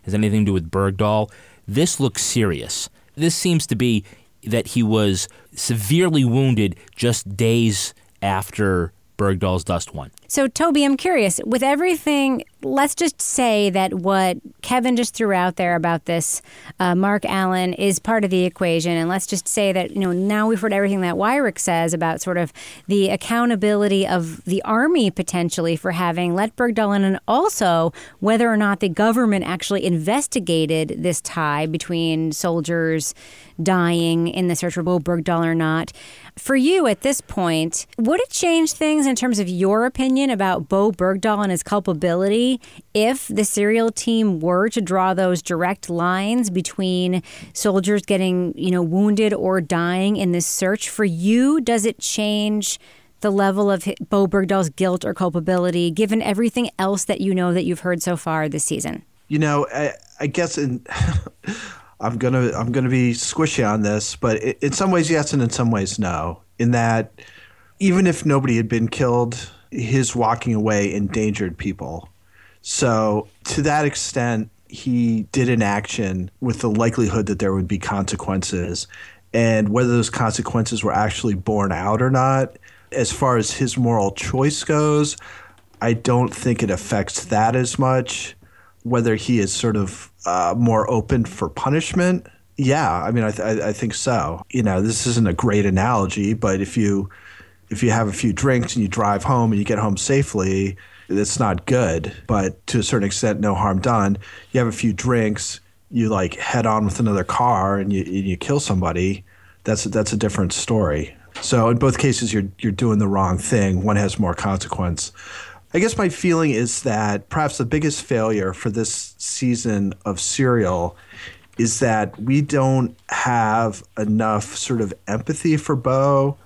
has anything to do with Bergdahl. This looks serious. This seems to be that he was severely wounded just days after Bergdahl's Dust won. So, Toby, I'm curious, with everything, let's just say that what Kevin just threw out there about this uh, Mark Allen is part of the equation. And let's just say that, you know, now we've heard everything that Weyrich says about sort of the accountability of the Army potentially for having let Bergdahl in, and also whether or not the government actually investigated this tie between soldiers dying in the search for Bo Bergdahl or not. For you at this point, would it change things in terms of your opinion about Bo Bergdahl and his culpability if the serial team were to draw those direct lines between soldiers getting, you know, wounded or dying in this search? For you, does it change the level of Bo Bergdahl's guilt or culpability, given everything else that you know that you've heard so far this season? You know, I, I guess in I'm gonna I'm gonna be squishy on this, but in some ways yes, and in some ways no. In that, even if nobody had been killed, his walking away endangered people. So to that extent, he did an action with the likelihood that there would be consequences, and whether those consequences were actually borne out or not, as far as his moral choice goes, I don't think it affects that as much. Whether he is sort of uh, more open for punishment, yeah, I mean, I, th- I think so. You know, this isn't a great analogy, but if you if you have a few drinks and you drive home and you get home safely, it's not good. But to a certain extent, no harm done. You have a few drinks, you like head on with another car and you and you kill somebody. That's that's a different story. So in both cases, you're you're doing the wrong thing. One has more consequence. I guess my feeling is that perhaps the biggest failure for this season of Serial is that we don't have enough sort of empathy for Bo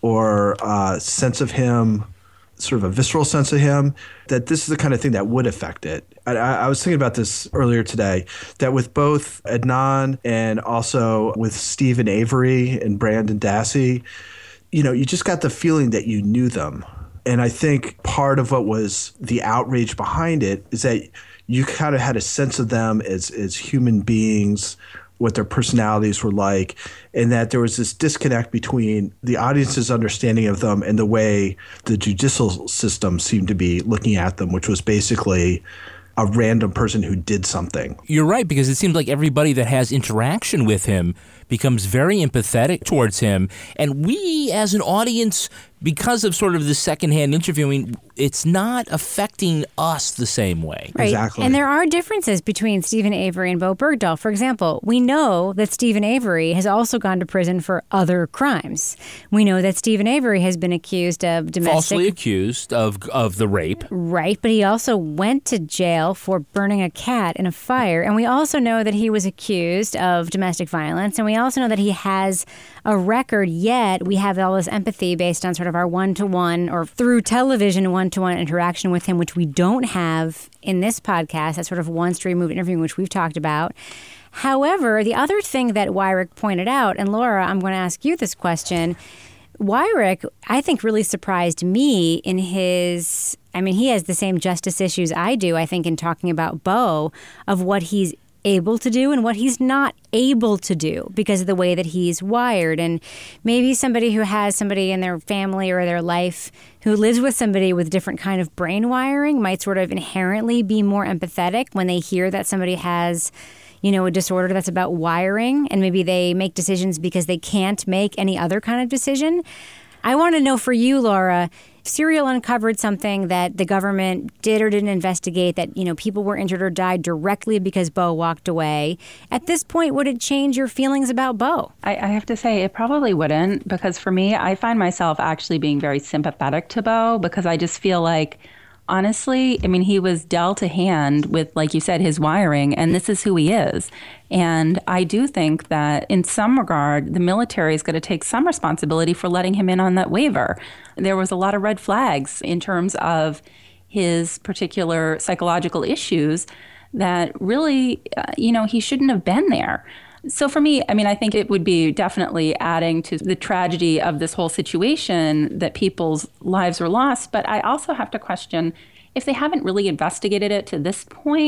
or a sense of him, sort of a visceral sense of him, that this is the kind of thing that would affect it. I, I was thinking about this earlier today, that with both Adnan and also with Stephen Avery and Brandon Dassey, you know, you just got the feeling that you knew them. And I think part of what was the outrage behind it is that you kind of had a sense of them as, as human beings, what their personalities were like, and that there was this disconnect between the audience's understanding of them and the way the judicial system seemed to be looking at them, which was basically a random person who did something. You're right, because it seems like everybody that has interaction with him becomes very empathetic towards him. And we, as an audience, because of sort of the secondhand interviewing, it's not affecting us the same way. Right. Exactly. And there are differences between Stephen Avery and Bo Bergdahl. For example, we know that Stephen Avery has also gone to prison for other crimes. We know that Stephen Avery has been accused of domestic... Falsely accused of of the rape. Right, but he also went to jail for burning a cat in a fire. And we also know that he was accused of domestic violence. And we also know that he has a record, yet we have all this empathy based on sort of our one-to-one or through television one-to-one interaction with him, which we don't have in this podcast. That sort of one-stream interview, which we've talked about. However, the other thing that Weyrich pointed out, and Laura, I'm going to ask you this question. Weyrich, I think, really surprised me in his, I mean, he has the same justice issues I do, I think, in talking about Bo, of what he's able to do and what he's not able to do because of the way that he's wired. And maybe somebody who has somebody in their family or their life who lives with somebody with different kind of brain wiring might sort of inherently be more empathetic when they hear that somebody has, you know, a disorder that's about wiring, and maybe they make decisions because they can't make any other kind of decision. I want to know for you, Laura, Serial uncovered something that the government did or didn't investigate, that, you know, people were injured or died directly because Bo walked away. At this point, would it change your feelings about Bo? I, I have to say it probably wouldn't, because for me, I find myself actually being very sympathetic to Bo, because I just feel like, honestly, I mean, he was dealt a hand with, like you said, his wiring, and this is who he is. And I do think that in some regard, the military is going to take some responsibility for letting him in on that waiver. There was a lot of red flags in terms of his particular psychological issues that really, uh, you know, he shouldn't have been there. So for me, I mean, I think it would be definitely adding to the tragedy of this whole situation that people's lives were lost. But I also have to question, if they haven't really investigated it to this point,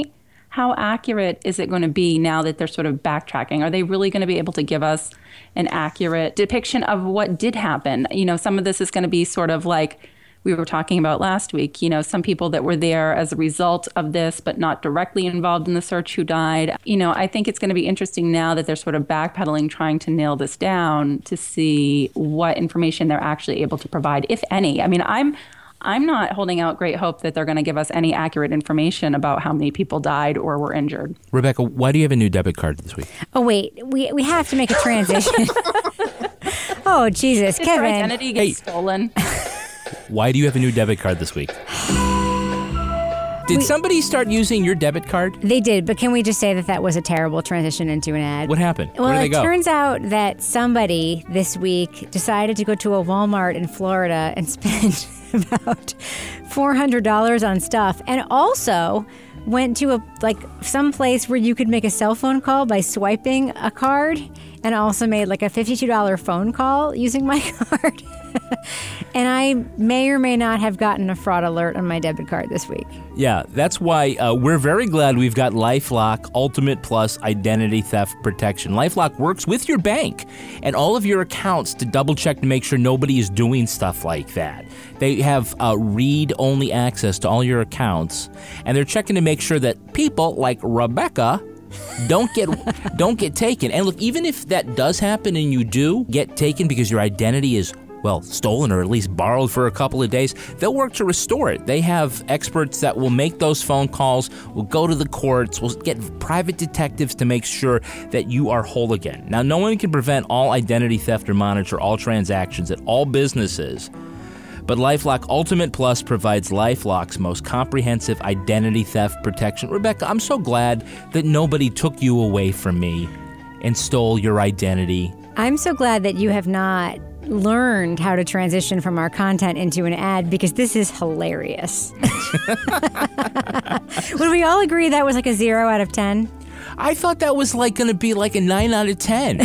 how accurate is it going to be now that they're sort of backtracking? Are they really going to be able to give us an accurate depiction of what did happen? You know, some of this is going to be sort of like we were talking about last week, you know, some people that were there as a result of this, but not directly involved in the search who died. You know, I think it's going to be interesting now that they're sort of backpedaling, trying to nail this down to see what information they're actually able to provide, if any. I mean, I'm I'm not holding out great hope that they're going to give us any accurate information about how many people died or were injured. Rebecca, why do you have a new debit card this week? Oh, wait. We we have to make a transition. Oh, Jesus. Did Kevin. their identity get Hey. stolen? Why do you have a new debit card this week? Did We- somebody start using your debit card? They did, but can we just say that that was a terrible transition into an ad? What happened? Well, Where did they it go? turns out that somebody this week decided to go to a Walmart in Florida and spend about four hundred dollars on stuff, and also went to a like some place where you could make a cell phone call by swiping a card, and also made like a fifty-two dollars phone call using my card. And I may or may not have gotten a fraud alert on my debit card this week. Yeah, that's why uh, we're very glad we've got LifeLock Ultimate Plus Identity Theft Protection. LifeLock works with your bank and all of your accounts to double check to make sure nobody is doing stuff like that. They have uh, read-only access to all your accounts, and they're checking to make sure that people like Rebecca don't get don't get taken. And look, even if that does happen and you do get taken because your identity is, well, stolen or at least borrowed for a couple of days, they'll work to restore it. They have experts that will make those phone calls, will go to the courts, will get private detectives to make sure that you are whole again. Now, no one can prevent all identity theft or monitor all transactions at all businesses, but LifeLock Ultimate Plus provides LifeLock's most comprehensive identity theft protection. Rebecca, I'm so glad that nobody took you away from me and stole your identity. I'm so glad that you have not learned how to transition from our content into an ad, because this is hilarious. Would we all agree that was like a zero out of ten? I thought that was like going to be like a nine out of ten.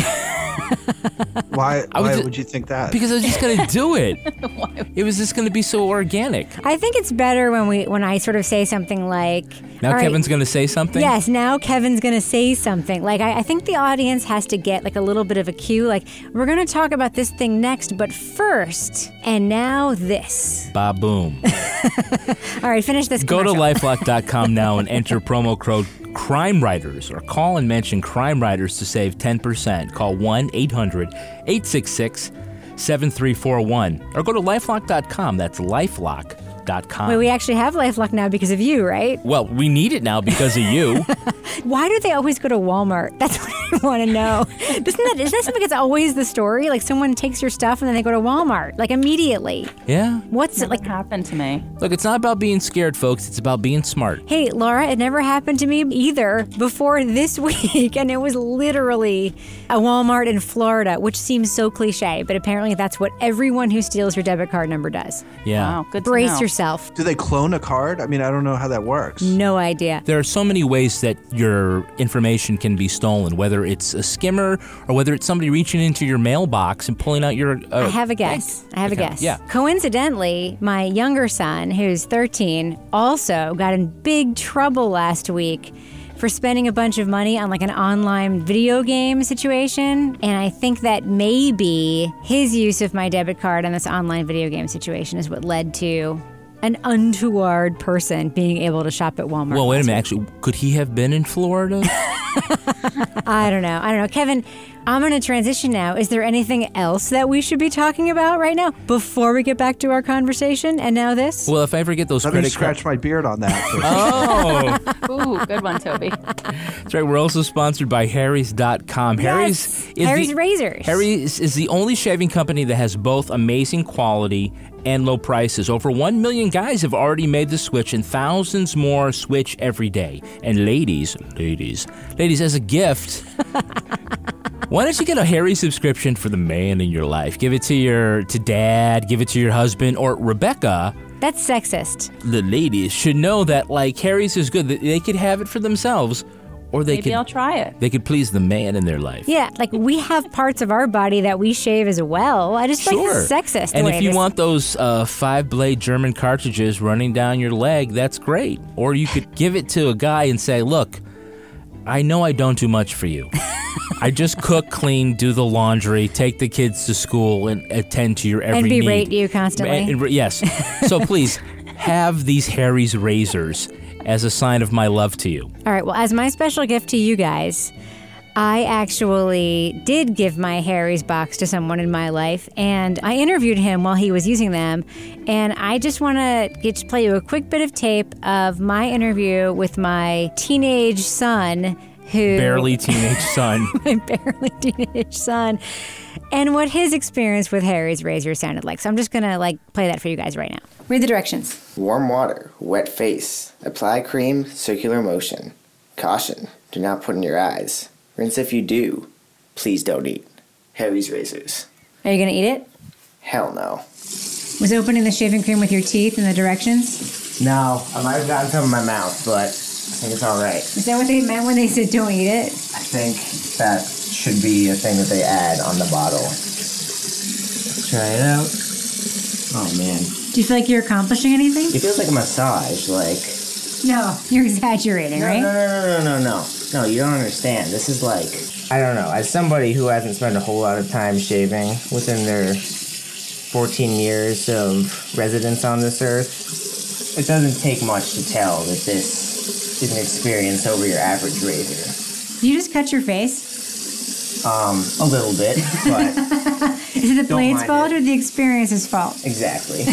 Why, I was why ju- would you think that? Because I was just going to do it. It was just going to be so organic. I think it's better when we when I sort of say something like, Now all right, Kevin's going to say something? yes, now Kevin's going to say something. Like, I, I think the audience has to get like a little bit of a cue. Like, we're going to talk about this thing next, but first, and now this. Ba-boom. All right, finish this Go to commercial. lifelock dot com now and enter promo code Crime Writers, or call and mention Crime Writers to save ten percent. Call one eight hundred eight six six seven three four one or go to lifelock dot com. That's lifelock dot com. Wait, we actually have LifeLock now because of you, right? Well, we need it now because of you. Why do they always go to Walmart? That's what I want to know. Doesn't that, isn't that something that's always the story? Like, someone takes your stuff and then they go to Walmart, like, immediately. Yeah. What's it Like like? happened to me. Look, it's not about being scared, folks. It's about being smart. Hey, Laura, it never happened to me either before this week, and it was literally a Walmart in Florida, which seems so cliche, but apparently that's what everyone who steals your debit card number does. Yeah. Wow, good to Brace know. yourself. Do they clone a card? I mean, I don't know how that works. No idea. There are so many ways that your information can be stolen, whether it's a skimmer or whether it's somebody reaching into your mailbox and pulling out your uh, I have a guess. bank I have a account. guess. Yeah. Coincidentally, my younger son, who's thirteen, also got in big trouble last week for spending a bunch of money on like an online video game situation. And I think that maybe his use of my debit card on this online video game situation is what led to an untoward person being able to shop at Walmart. Well, wait a last minute. Actually, could he have been in Florida? I don't know. I don't know. Kevin, I'm going to transition now. Is there anything else that we should be talking about right now before we get back to our conversation? And now this? Well, if I ever get those Let me credit scratch cards. my beard on that. first. Oh, Ooh, good one, Toby. that's right. We're also sponsored by Harry's dot com. Harry's is Harry's the, Razors. Harry's is the only shaving company that has both amazing quality and low prices. Over one million guys have already made the switch, and thousands more switch every day. And ladies, ladies, ladies, as a gift, why don't you get a Harry subscription for the man in your life? Give it to your to dad, give it to your husband, or Rebecca. That's sexist. The ladies should know that, like, Harry's is good. They could have it for themselves, Or they Maybe could, I'll try it. They could please the man in their life. Yeah, like we have parts of our body that we shave as well. I just Sure. like it's sexist. the And way if you this- want those uh, five-blade German cartridges running down your leg, that's great. Or you could give it to a guy and say, look, I know I don't do much for you. I just cook, clean, do the laundry, take the kids to school, and attend to your every and need. berate you constantly. And- and- yes. So please, have these Harry's razors as a sign of my love to you. All right, well, as my special gift to you guys, I actually did give my Harry's box to someone in my life, and I interviewed him while he was using them. And I just want to get play you a quick bit of tape of my interview with my teenage son, who Barely teenage son. my barely teenage son, and what his experience with Harry's razor sounded like. So I'm just gonna like play that for you guys right now. Read the directions. Warm water, wet face. Apply cream, circular motion. Caution, do not put in your eyes. Rinse if you do. Please don't eat. Harry's razors. Are you gonna eat it? Hell no. Was opening the shaving cream with your teeth in the directions? No, I might have gotten some in my mouth, but I think it's alright. Is that what they meant when they said don't eat it? I think that should be a thing that they add on the bottle. Let's try it out. Oh man. Do you feel like you're accomplishing anything? It feels like a massage, like... No, you're exaggerating, No, right? no, no, no, no, no, no. No, you don't understand. This is like... I don't know. As somebody who hasn't spent a whole lot of time shaving within their fourteen years of residence on this earth, it doesn't take much to tell that this is an experience over your average razor. Did you just cut your face? Um, a little bit, but Is it the Don't blade's mind fault it. or the experience's fault? exactly.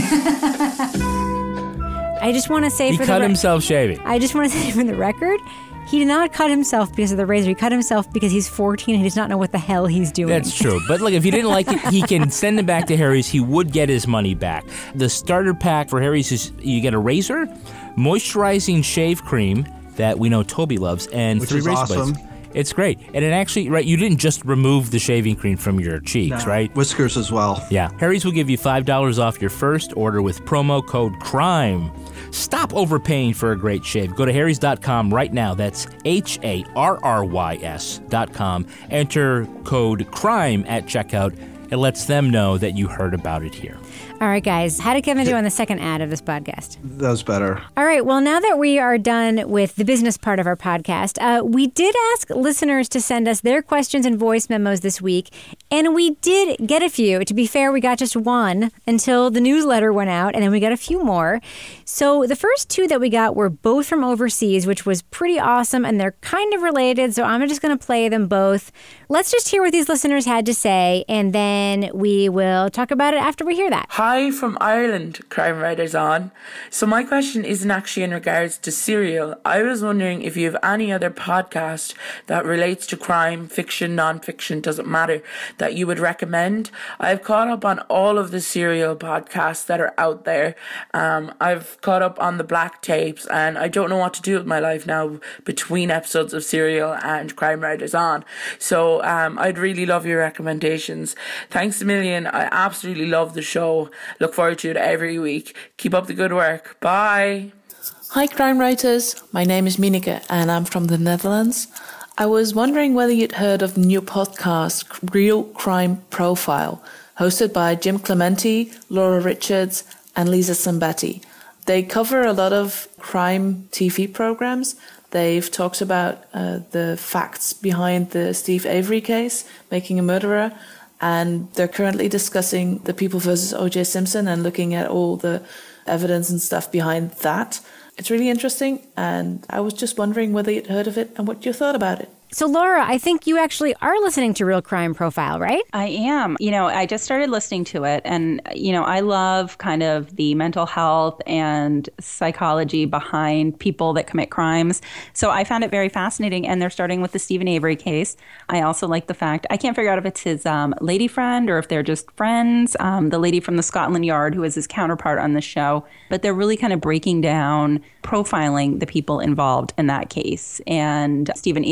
I just want to say He for cut the re- himself shaving. I just want to say for the record, he did not cut himself because of the razor. He cut himself because he's fourteen and he does not know what the hell he's doing. That's true. But look, if you didn't like it, he can send it back to Harry's. He would get his money back. The starter pack for Harry's is you get a razor, moisturizing shave cream that we know Toby loves, and Which three is razor awesome. blades. It's great. And it actually, right, you didn't just remove the shaving cream from your cheeks, right? Whiskers as well. Yeah. Harry's will give you five dollars off your first order with promo code CRIME. Stop overpaying for a great shave. Go to harrys dot com right now. That's H A R R Y S dot com. Enter code CRIME at checkout. It lets them know that you heard about it here. All right, guys. How did Kevin do on the second ad of this podcast? That was better. All right. Well, now that we are done with the business part of our podcast, uh, we did ask listeners to send us their questions and voice memos this week, and we did get a few. To be fair, we got just one until the newsletter went out, and then we got a few more. So the first two that we got were both from overseas, which was pretty awesome, and they're kind of related, so I'm just going to play them both. Let's just hear what these listeners had to say, and then we will talk about it after we hear that. Hi from Ireland, Crime Writers On. So my question isn't actually in regards to Serial. I was wondering if you have any other podcast that relates to crime, fiction, non-fiction, doesn't matter, that you would recommend. I've caught up on all of the Serial podcasts that are out there. Um, I've caught up on the Black Tapes, and I don't know what to do with my life now between episodes of Serial and Crime Writers On. So um, I'd really love your recommendations. Thanks a million. I absolutely love the show. Look forward to it every week. Keep up the good work. Bye. Hi crime writers, my name is Mineke and I'm from the Netherlands. I was wondering whether you'd heard of the new podcast Real Crime Profile, hosted by Jim Clementi, Laura Richards and Lisa Sambetti. They cover a lot of crime T V programs. They've talked about uh, the facts behind the Steve Avery case, Making a Murderer, and they're currently discussing the People versus O J Simpson and looking at all the evidence and stuff behind that. It's really interesting, and I was just wondering whether you'd heard of it and what you thought about it. So, Laura, I think you actually are listening to Real Crime Profile, right? I am. You know, I just started listening to it, and, you know, I love kind of the mental health and psychology behind people that commit crimes. So I found it very fascinating, and they're starting with the Stephen Avery case. I also like the fact, I can't figure out if it's his um, lady friend or if they're just friends, um, the lady from the Scotland Yard who is his counterpart on the show, but they're really kind of breaking down, profiling the people involved in that case. And Stephen Avery's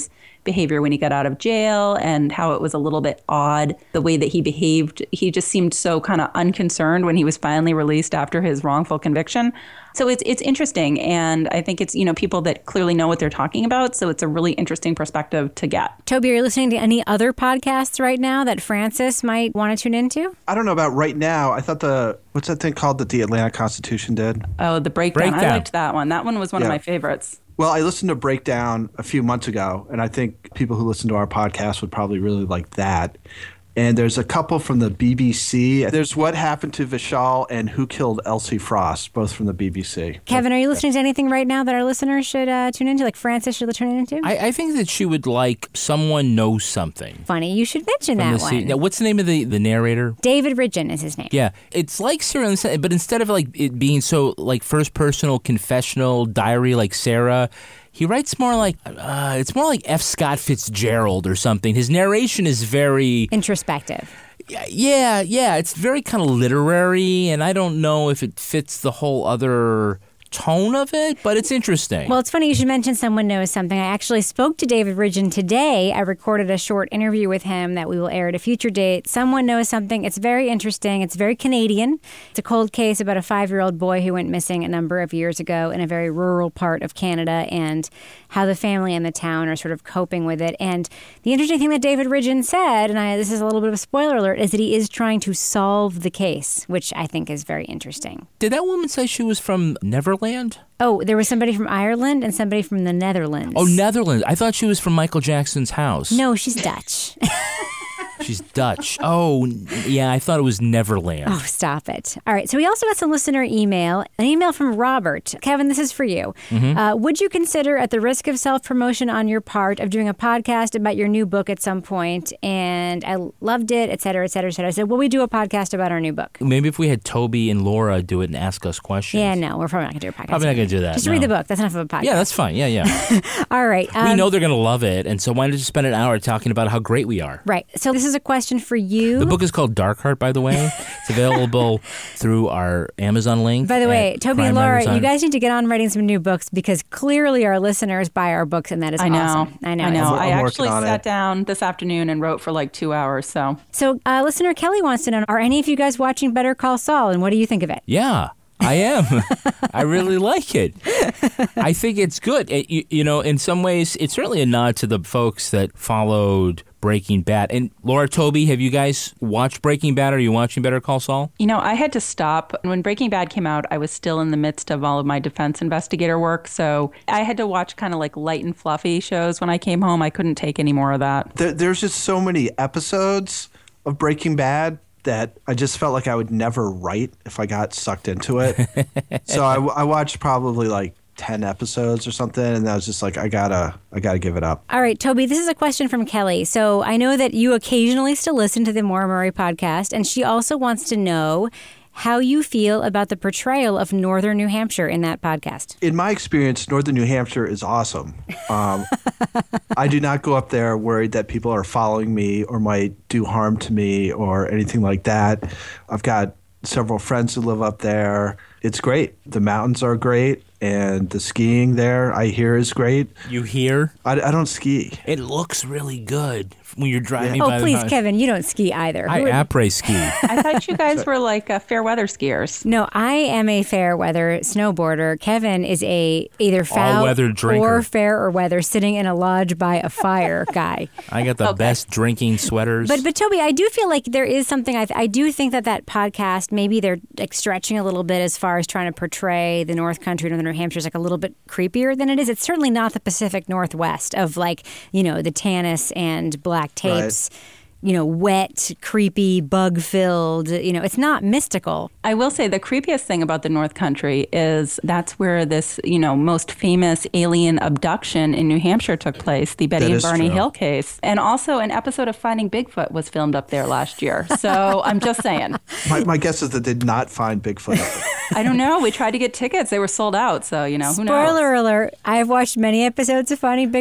his behavior when he got out of jail and how it was a little bit odd, the way that he behaved. He just seemed so kind of unconcerned when he was finally released after his wrongful conviction. So it's it's interesting. And I think it's, you know, people that clearly know what they're talking about. So it's a really interesting perspective to get. Toby, are you listening to any other podcasts right now that Francis might want to tune into? I don't know about right now. I thought the, what's that thing called that the Atlanta Constitution did? Oh, the Breakdown. Breakdown. I liked that one. That one was one Yeah. of my favorites. Well, I listened to Breakdown a few months ago, and I think people who listen to our podcast would probably really like that. And there's a couple from the B B C. There's What Happened to Vishal and Who Killed Elsie Frost, both from the B B C. Kevin, are you listening to anything right now that our listeners should uh, tune into, like Francis should tune into? I, I think that she would like Someone Knows Something. Funny, you should mention From that the one. se- Now, what's the name of the, the narrator? David Ridgen is his name. Yeah, it's like Sarah, but instead of like it being so like first personal confessional diary like Sarah, he writes more like uh, it's more like F. Scott Fitzgerald or something. His narration is very introspective. Yeah, yeah, it's very kind of literary, and I don't know if it fits the whole other tone of it, but it's interesting. Well, it's funny you should mention Someone Knows Something. I actually spoke to David Ridgen today. I recorded a short interview with him that we will air at a future date. Someone Knows Something. It's very interesting. It's very Canadian. It's a cold case about a five-year-old boy who went missing a number of years ago in a very rural part of Canada and how the family and the town are sort of coping with it. And the interesting thing that David Ridgen said, and I, this is a little bit of a spoiler alert, is that he is trying to solve the case, which I think is very interesting. Did that woman say she was from Neverland? Oh, there was somebody from Ireland and somebody from the Netherlands. Oh, Netherlands. I thought she was from Michael Jackson's house. No, she's Dutch. She's Dutch. Oh, yeah, I thought it was Neverland. Oh, stop it. All right, so we also got some listener email, an email from Robert. Kevin, this is for you. Mm-hmm. Uh, would you consider, at the risk of self-promotion on your part, of doing a podcast about your new book at some point? And I loved it, et cetera, et cetera, et cetera. I said, will we do a podcast about our new book? Maybe if we had Toby and Laura do it and ask us questions. Yeah, no, we're probably not going to do a podcast. Probably not going to do that. Just no. read the book. That's enough of a podcast. Yeah, that's fine. Yeah, yeah. All right. Um, we know they're going to love it, and so why don't you spend an hour talking about how great we are? Right. So this is a question for you. The book is called Dark Heart, by the way. It's available through our Amazon link. By the way, at Toby and Crime Laura, Writers On. you guys need to get on writing some new books because clearly our listeners buy our books, and that is I know. awesome. I know. I know. I'm- I I'm actually working on sat it. down this afternoon and wrote for like two hours. So So uh, listener Kelly wants to know, are any of you guys watching Better Call Saul, and what do you think of it? Yeah, I am. I really like it. I think it's good. It, you, you know, in some ways, it's certainly a nod to the folks that followed Breaking Bad. And Laura, Toby, have you guys watched Breaking Bad? Are you watching Better Call Saul? You know, I had to stop. When Breaking Bad came out, I was still in the midst of all of my defense investigator work. So I had to watch kind of like light and fluffy shows when I came home. I couldn't take any more of that. There, there's just so many episodes of Breaking Bad that I just felt like I would never write if I got sucked into it. So I, I watched probably like ten episodes or something, and I was just like, I gotta, I gotta give it up. All right, Toby, this is a question from Kelly. So I know that you occasionally still listen to the Maura Murray podcast, and she also wants to know how you feel about the portrayal of Northern New Hampshire in that podcast. In my experience, Northern New Hampshire is awesome. Um, I do not go up there worried that people are following me or might do harm to me or anything like that. I've got several friends who live up there. It's great. The mountains are great, and the skiing there, I hear, is great. You hear? I, I don't ski. It looks really good when you're driving Oh, by please, the Kevin, you don't ski either. I Who are- après ski. I thought you guys were like uh, fair weather skiers. No, I am a fair weather snowboarder. Kevin is a either foul All-weather drinker. or fair or weather sitting in a lodge by a fire guy. I got the Okay. best drinking sweaters. But but Toby, I do feel like there is something. I I do think that that podcast maybe they're like stretching a little bit as far as trying to portray the North Country, Northern New Hampshire, is like a little bit creepier than it is. It's certainly not the Pacific Northwest of like you know the Tanis and Black Tapes. Right. You know, wet, creepy, bug-filled. You know, it's not mystical. I will say the creepiest thing about the North Country is that's where this, you know, most famous alien abduction in New Hampshire took place, the Betty That and is Barney true. Hill case. And also an episode of Finding Bigfoot was filmed up there last year. So I'm just saying. My, my guess is that they did not find Bigfoot up there. I don't know. We tried to get tickets. They were sold out. So, you know, who knows? Spoiler alert, I've watched many episodes of Finding Bigfoot.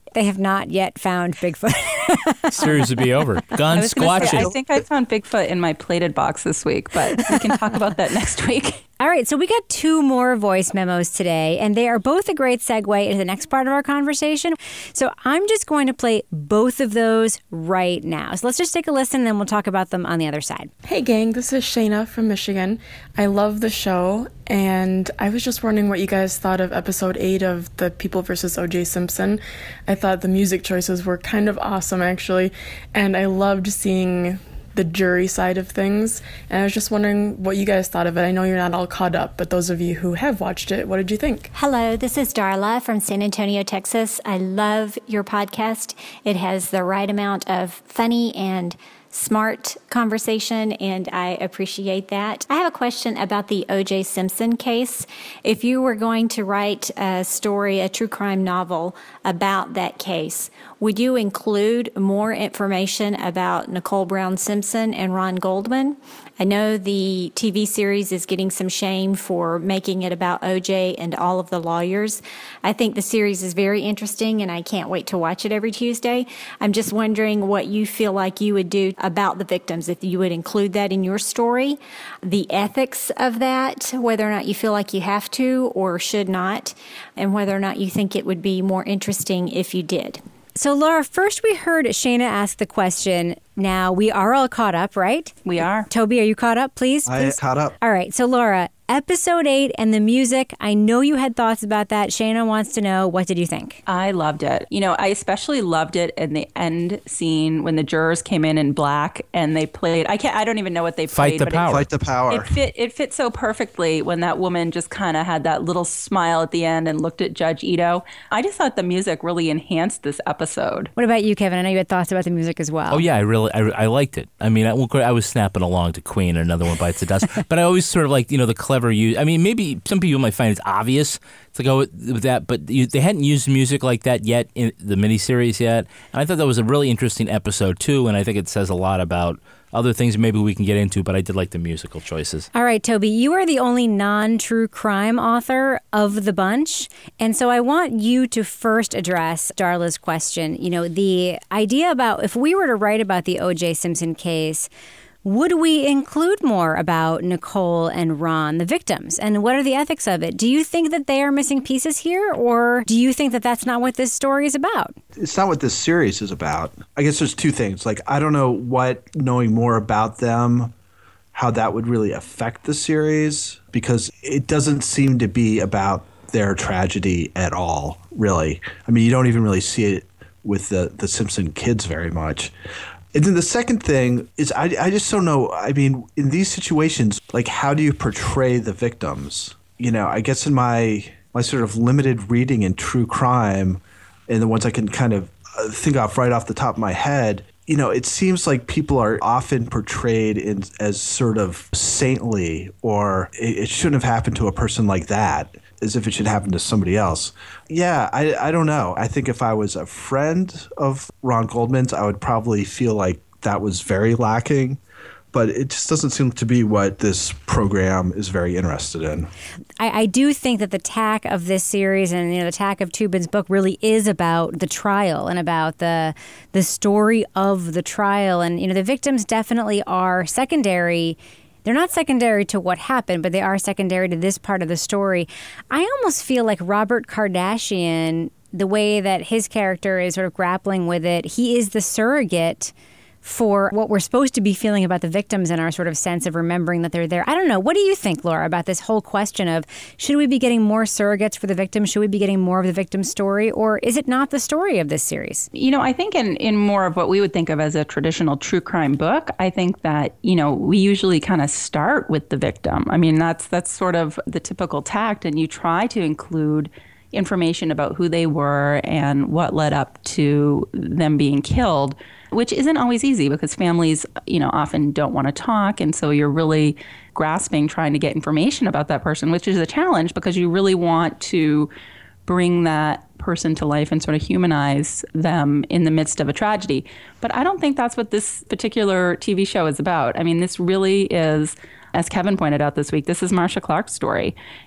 They have not yet found Bigfoot. Series would be over. Gone I was gonna say, squatching. I think I found Bigfoot in my plated box this week, but we can talk about that next week. All right, so we got two more voice memos today, and they are both a great segue into the next part of our conversation. So I'm just going to play both of those right now. So let's just take a listen, and then we'll talk about them on the other side. Hey gang, this is Shayna from Michigan. I love the show, and I was just wondering what you guys thought of episode eight of The People versus O J Simpson. I thought the music choices were kind of awesome, actually, and I loved seeing the jury side of things, and I was just wondering what you guys thought of it. I know you're not all caught up, but those of you who have watched it, what did you think? Hello, this is Darla from San Antonio, Texas. I love your podcast. It has the right amount of funny and smart conversation, and I appreciate that. I have a question about the O J Simpson case. If you were going to write a story, a true crime novel about that case, would you include more information about Nicole Brown Simpson and Ron Goldman? I know the T V series is getting some shame for making it about O J and all of the lawyers. I think the series is very interesting, and I can't wait to watch it every Tuesday. I'm just wondering what you feel like you would do about the victims, if you would include that in your story, the ethics of that, whether or not you feel like you have to or should not, and whether or not you think it would be more interesting if you did. So, Laura, first we heard Shayna ask the question. Now, we are all caught up, right? We are. Toby, are you caught up, please? I please? caught up. All right. So, Laura, episode eight and the music, I know you had thoughts about that. Shayna wants to know, what did you think? I loved it. You know, I especially loved it in the end scene when the jurors came in in black and they played, I can't, I don't even know what they Fight played. the but power. It, Fight the power. It fit, it fit so perfectly when that woman just kind of had that little smile at the end and looked at Judge Ito. I just thought the music really enhanced this episode. What about you, Kevin? I know you had thoughts about the music as well. Oh, yeah, I really, I, I liked it. I mean, I, I was snapping along to Queen, Another One Bites the Dust, but I always sort of like, you know, the clever use. I mean, maybe some people might find it's obvious to go with, with that, but you, they hadn't used music like that yet in the miniseries yet. And I thought that was a really interesting episode, too, and I think it says a lot about other things maybe we can get into, but I did like the musical choices. All right, Toby, you are the only non-true crime author of the bunch, and so I want you to first address Darla's question. You know, the idea about if we were to write about the O J Simpson case, would we include more about Nicole and Ron, the victims, and what are the ethics of it? Do you think that they are missing pieces here, or do you think that that's not what this story is about? It's not what this series is about. I guess there's two things. Like, I don't know what knowing more about them, how that would really affect the series, because it doesn't seem to be about their tragedy at all, really. I mean, you don't even really see it with the, the Simpson kids very much. And then the second thing is I, I just don't know. I mean, in these situations, like, how do you portray the victims? You know, I guess in my my sort of limited reading in true crime and the ones I can kind of think of right off the top of my head, you know, it seems like people are often portrayed in, as sort of saintly, or it, it shouldn't have happened to a person like that, as if it should happen to somebody else. Yeah, I, I don't know. I think if I was a friend of Ron Goldman's, I would probably feel like that was very lacking. But it just doesn't seem to be what this program is very interested in. I, I do think that the tack of this series and, you know, the tack of Toobin's book really is about the trial and about the the story of the trial. And, you know, the victims definitely are secondary. They're not secondary to what happened, but they are secondary to this part of the story. I almost feel like Robert Kardashian, the way that his character is sort of grappling with it, he is the surrogate for what we're supposed to be feeling about the victims and our sort of sense of remembering that they're there. I don't know. What do you think, Laura, about this whole question of should we be getting more surrogates for the victims? Should we be getting more of the victim's story? Or is it not the story of this series? You know, I think in, in more of what we would think of as a traditional true crime book, I think that, you know, we usually kind of start with the victim. I mean, that's that's sort of the typical tact, and you try to include information about who they were and what led up to them being killed, which isn't always easy because families, you know, often don't want to talk. And so you're really grasping, trying to get information about that person, which is a challenge because you really want to bring that person to life and sort of humanize them in the midst of a tragedy. But I don't think that's what this particular T V show is about. I mean, this really is, as Kevin pointed out this week, this is Marcia Clark's story.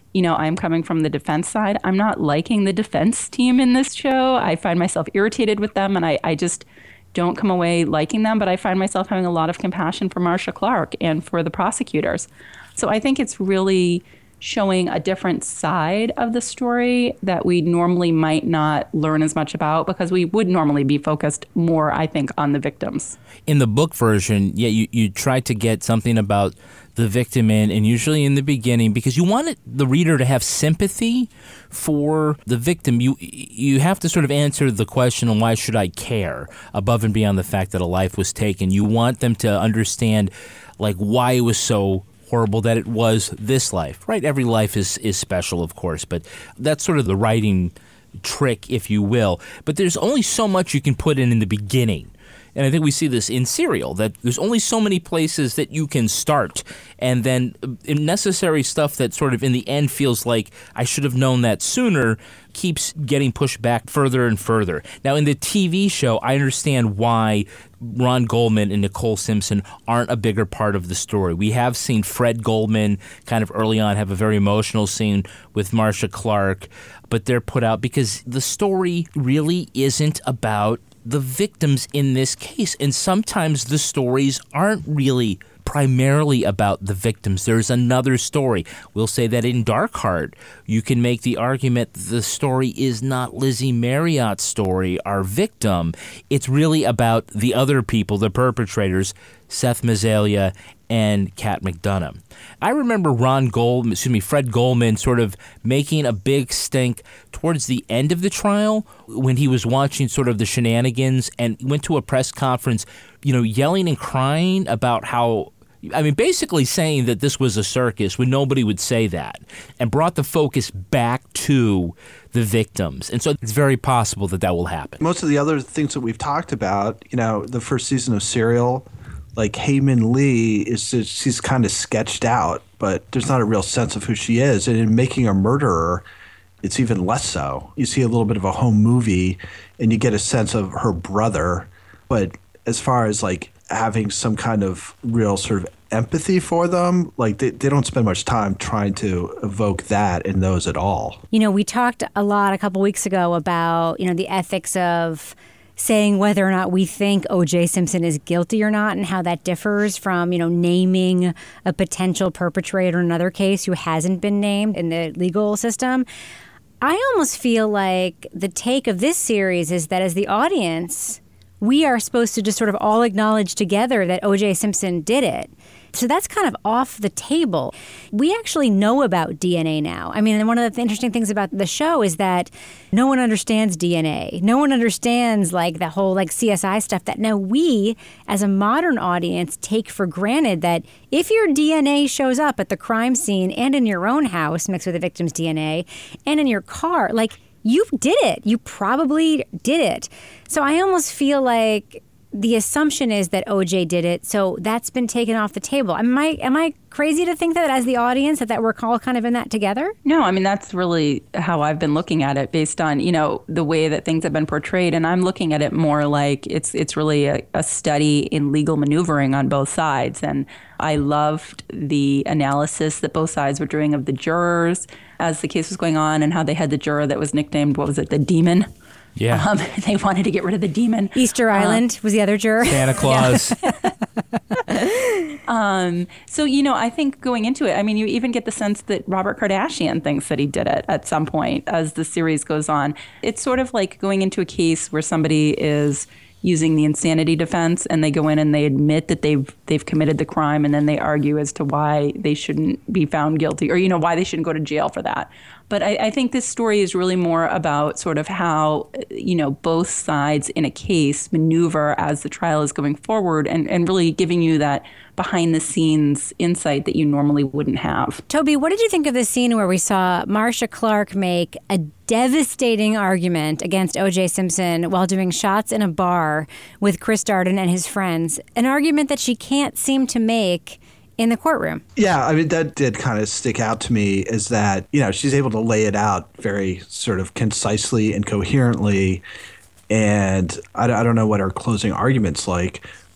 you know, I'm coming from the defense side. I'm not liking the defense team in this show. I find myself irritated with them, and I, I just don't come away liking them. But I find myself having a lot of compassion for Marcia Clark and for the prosecutors. So I think it's really showing a different side of the story that we normally might not learn as much about, because we would normally be focused more, I think, on the victims. In the book version, yeah, you, you try to get something about the victim in, and usually in the beginning, because you want it, the reader to have sympathy for the victim. You you have to sort of answer the question, why should I care, above and beyond the fact that a life was taken. You want them to understand, like, why it was so horrible that it was this life, right? Every life is, is special, of course, but that's sort of the writing trick, if you will. But there's only so much you can put in in the beginning. And I think we see this in Serial, that there's only so many places that you can start. And then necessary stuff that sort of in the end feels like I should have known that sooner keeps getting pushed back further and further. Now, in the T V show, I understand why Ron Goldman and Nicole Simpson aren't a bigger part of the story. We have seen Fred Goldman kind of early on have a very emotional scene with Marcia Clark, but they're put out because the story really isn't about the victims in this case. And sometimes the stories aren't really primarily about the victims. There's another story. We'll say that in Darkheart, you can make the argument that the story is not Lizzie Marriott's story, our victim. It's really about the other people, the perpetrators, Seth Mazzaglia and Kat McDonough. I remember Ron Goldman, excuse me, Fred Goldman sort of making a big stink towards the end of the trial when he was watching sort of the shenanigans and went to a press conference, you know, yelling and crying about how, I mean, basically saying that this was a circus when nobody would say that, and brought the focus back to the victims. And so it's very possible that that will happen. Most of the other things that we've talked about, you know, the first season of Serial, like Heyman Lee, is just, she's kind of sketched out, but there's not a real sense of who she is. And in Making a Murderer, it's even less so. You see a little bit of a home movie, and you get a sense of her brother. But as far as like having some kind of real sort of empathy for them, like they, they don't spend much time trying to evoke that in those at all. You know, we talked a lot a couple weeks ago about, you know, the ethics of saying whether or not we think O J Simpson is guilty or not, and how that differs from, you know, naming a potential perpetrator in another case who hasn't been named in the legal system. I almost feel like the take of this series is that as the audience, we are supposed to just sort of all acknowledge together that O J Simpson did it. So that's kind of off the table. We actually know about D N A now. I mean, and one of the interesting things about the show is that no one understands D N A. No one understands like the whole like C S I stuff that now we, as a modern audience, take for granted that if your D N A shows up at the crime scene and in your own house mixed with the victim's D N A and in your car, like you did it. You probably did it. So I almost feel like the assumption is that O J did it, so that's been taken off the table. Am I am I crazy to think that as the audience that, that we're all kind of in that together? No, I mean, that's really how I've been looking at it based on, you know, the way that things have been portrayed. And I'm looking at it more like it's it's really a, a study in legal maneuvering on both sides. And I loved the analysis that both sides were doing of the jurors as the case was going on, and how they had the juror that was nicknamed, what was it, the Demon? Yeah. Um, they wanted to get rid of the demon. Easter Island uh, was the other juror. Santa Claus. um, so, you know, I think going into it, I mean, you even get the sense that Robert Kardashian thinks that he did it at some point as the series goes on. It's sort of like going into a case where somebody is using the insanity defense and they go in and they admit that they've they've committed the crime, and then they argue as to why they shouldn't be found guilty, or, you know, why they shouldn't go to jail for that. But I, I think this story is really more about sort of how, you know, both sides in a case maneuver as the trial is going forward, and, and really giving you that behind the scenes insight that you normally wouldn't have. Toby, what did you think of the scene where we saw Marcia Clark make a devastating argument against O J Simpson while doing shots in a bar with Chris Darden and his friends? An argument that she can't seem to make in the courtroom. Yeah, I mean, that did kind of stick out to me, is that, you know, she's able to lay it out very sort of concisely and coherently. And I, I don't know what her closing argument's like,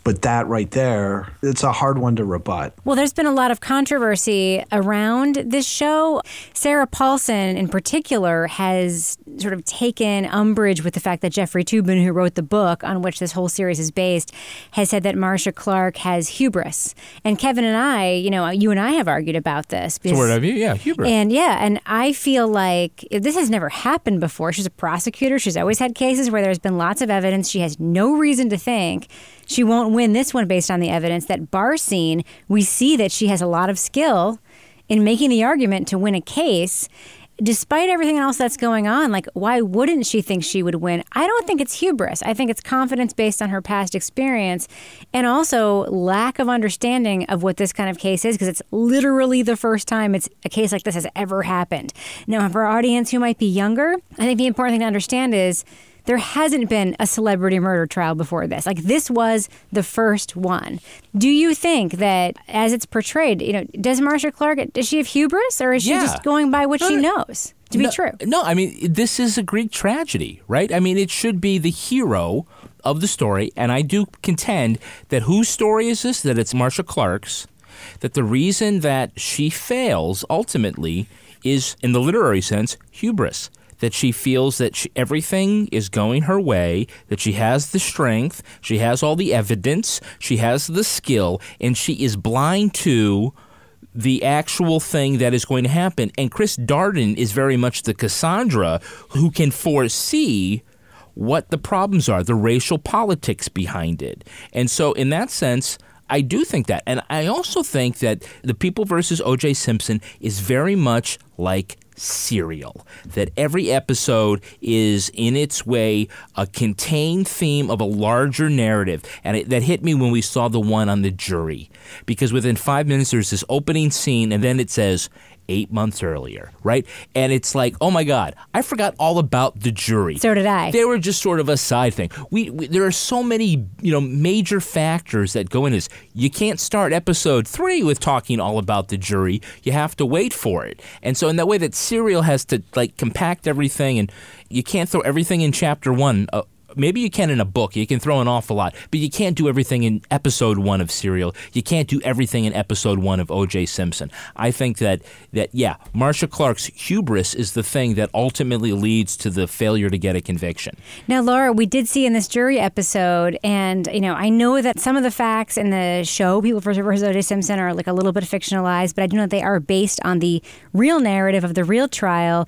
But that right there, it's a hard one to rebut. Well, there's been a lot of controversy around this show. Sarah Paulson, in particular, has sort of taken umbrage with the fact that Jeffrey Toobin, who wrote the book on which this whole series is based, has said that Marcia Clark has hubris. And Kevin and I, you know, you and I have argued about this. It's a word of you, yeah, hubris. And yeah, and I feel like this has never happened before. She's a prosecutor. She's always had cases where there's been lots of evidence. She has no reason to think she won't win this one based on the evidence. That bar scene, we see that she has a lot of skill in making the argument to win a case. Despite everything else that's going on, like, why wouldn't she think she would win? I don't think it's hubris. I think it's confidence based on her past experience and also lack of understanding of what this kind of case is, because it's literally the first time it's a case like this has ever happened. Now, for our audience who might be younger, I think the important thing to understand is there hasn't been a celebrity murder trial before this. Like, this was the first one. Do you think that, as it's portrayed, you know, does Marcia Clark, does she have hubris, or is she Yeah. just going by what No, she no. knows to be no, true? No, I mean, this is a Greek tragedy, right? I mean, it should be the hero of the story, and I do contend that whose story is this? That it's Marcia Clark's, that the reason that she fails, ultimately, is, in the literary sense, hubris. That she feels that she, everything is going her way, that she has the strength, she has all the evidence, she has the skill, and she is blind to the actual thing that is going to happen. And Chris Darden is very much the Cassandra who can foresee what the problems are, the racial politics behind it. And so in that sense, I do think that. And I also think that The People versus O J. Simpson is very much like Serial, that every episode is in its way a contained theme of a larger narrative. And it, that hit me when we saw the one on the jury, because within five minutes there's this opening scene and then it says eight months earlier, right? And it's like, oh my God, I forgot all about the jury. So did I. They were just sort of a side thing. We, we there are so many, you know, major factors that go into this. You can't start episode three with talking all about the jury. You have to wait for it. And so in that way that Serial has to like compact everything, and you can't throw everything in chapter one. Uh, Maybe you can in a book. You can throw an awful lot. But you can't do everything in episode one of Serial. You can't do everything in episode one of O J. Simpson. I think that, that yeah, Marcia Clark's hubris is the thing that ultimately leads to the failure to get a conviction. Now, Laura, we did see in this jury episode, and, you know, I know that some of the facts in the show, People versus O J. Simpson, are like a little bit fictionalized, but I do know that they are based on the real narrative of the real trial.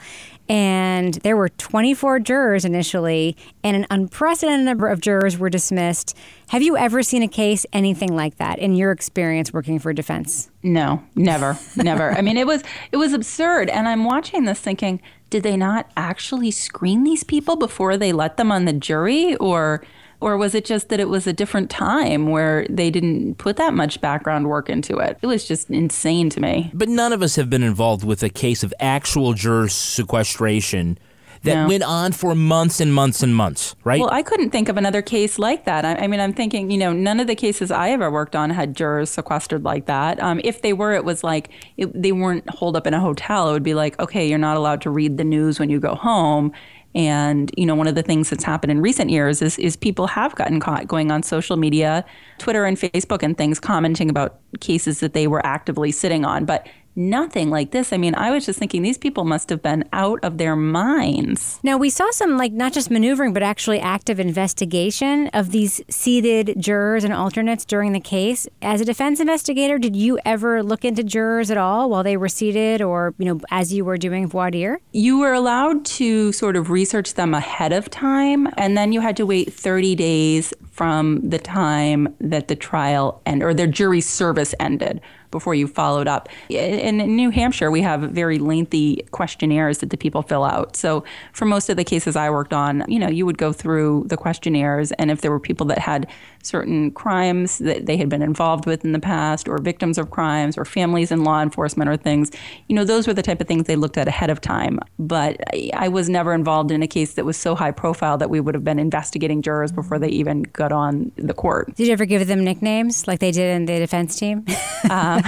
And there were twenty-four jurors initially, and an unprecedented number of jurors were dismissed. Have you ever seen a case anything like that in your experience working for defense? No, never, never. I mean, it was it was absurd. And I'm watching this thinking, did they not actually screen these people before they let them on the jury? Or or was it just that it was a different time where they didn't put that much background work into it? It was just insane to me. But none of us have been involved with a case of actual juror sequestration that No. went on for months and months and months, right? Well, I couldn't think of another case like that. I, I mean, I'm thinking, you know, none of the cases I ever worked on had jurors sequestered like that. Um, if they were, it was like it, they weren't holed up in a hotel. It would be like, okay, you're not allowed to read the news when you go home. And, you know, one of the things that's happened in recent years is, is people have gotten caught going on social media, Twitter and Facebook and things, commenting about cases that they were actively sitting on. But nothing like this. I mean, I was just thinking these people must have been out of their minds. Now, we saw some, like, not just maneuvering, but actually active investigation of these seated jurors and alternates during the case. As a defense investigator, did you ever look into jurors at all while they were seated or, you know, as you were doing voir dire? You were allowed to sort of research them ahead of time, and then you had to wait thirty days from the time that the trial ended, or their jury service ended, before you followed up. In New Hampshire, we have very lengthy questionnaires that the people fill out. So for most of the cases I worked on, you know, you would go through the questionnaires, and if there were people that had certain crimes that they had been involved with in the past, or victims of crimes, or families in law enforcement or things, you know, those were the type of things they looked at ahead of time. But I, I was never involved in a case that was so high profile that we would have been investigating jurors before they even got on the court. Did you ever give them nicknames like they did in the defense team? um, Um,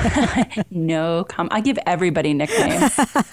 no, com- I give everybody nicknames.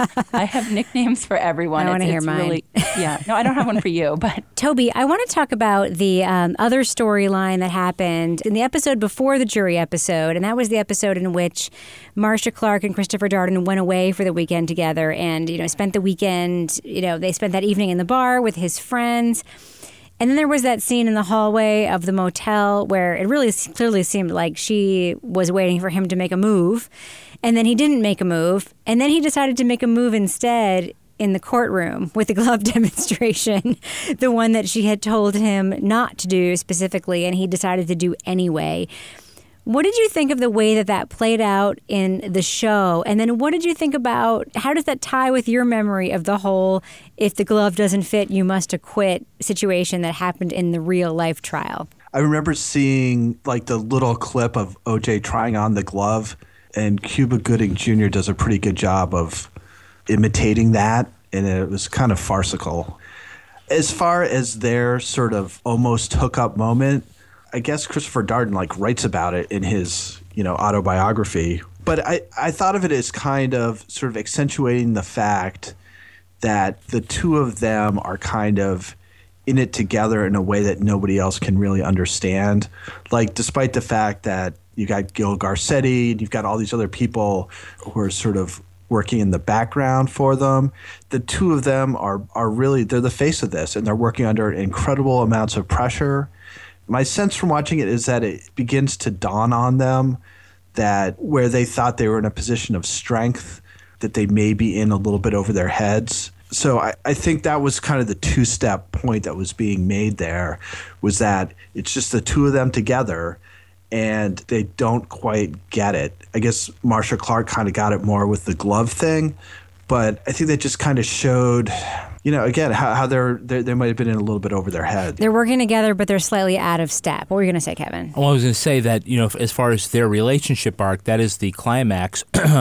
I have nicknames for everyone. I want to hear it's mine. Really, yeah, no, I don't have one for you. But Toby, I want to talk about the um, other storyline that happened in the episode before the jury episode, and that was the episode in which Marcia Clark and Christopher Darden went away for the weekend together, and you know spent the weekend. You know, they spent that evening in the bar with his friends. And then there was that scene in the hallway of the motel where it really clearly seemed like she was waiting for him to make a move. And then he didn't make a move. And then he decided to make a move instead in the courtroom with the glove demonstration, the one that she had told him not to do specifically, and he decided to do anyway. What did you think of the way that that played out in the show? And then what did you think about, how does that tie with your memory of the whole, if the glove doesn't fit, you must acquit situation that happened in the real life trial? I remember seeing like the little clip of O J trying on the glove, and Cuba Gooding Junior does a pretty good job of imitating that, and it was kind of farcical. As far as their sort of almost hookup moment, I guess Christopher Darden like writes about it in his, you know, autobiography. But I, I thought of it as kind of sort of accentuating the fact that the two of them are kind of in it together in a way that nobody else can really understand. Like, despite the fact that you got Gil Garcetti and you've got all these other people who are sort of working in the background for them, the two of them are are really, they're the face of this, and they're working under incredible amounts of pressure. My sense from watching it is that it begins to dawn on them that where they thought they were in a position of strength, that they may be in a little bit over their heads. So I, I think that was kind of the two-step point that was being made there, was that it's just the two of them together and they don't quite get it. I guess Marcia Clark kind of got it more with the glove thing, but I think that just kind of showed, you know, again, how, how they're, they're they might have been in a little bit over their head. They're working together, but they're slightly out of step. What were you going to say, Kevin? Well, I was going to say that, you know, as far as their relationship arc, that is the climax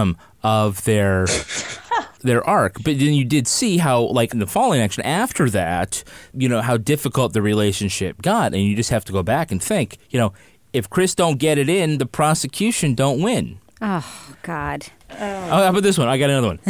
of their their arc. But then you did see how, like in the following action after that, you know, how difficult the relationship got. And you just have to go back and think, you know, if Chris don't get it in, the prosecution don't win. Oh, God. Oh, how about this one? I got another one.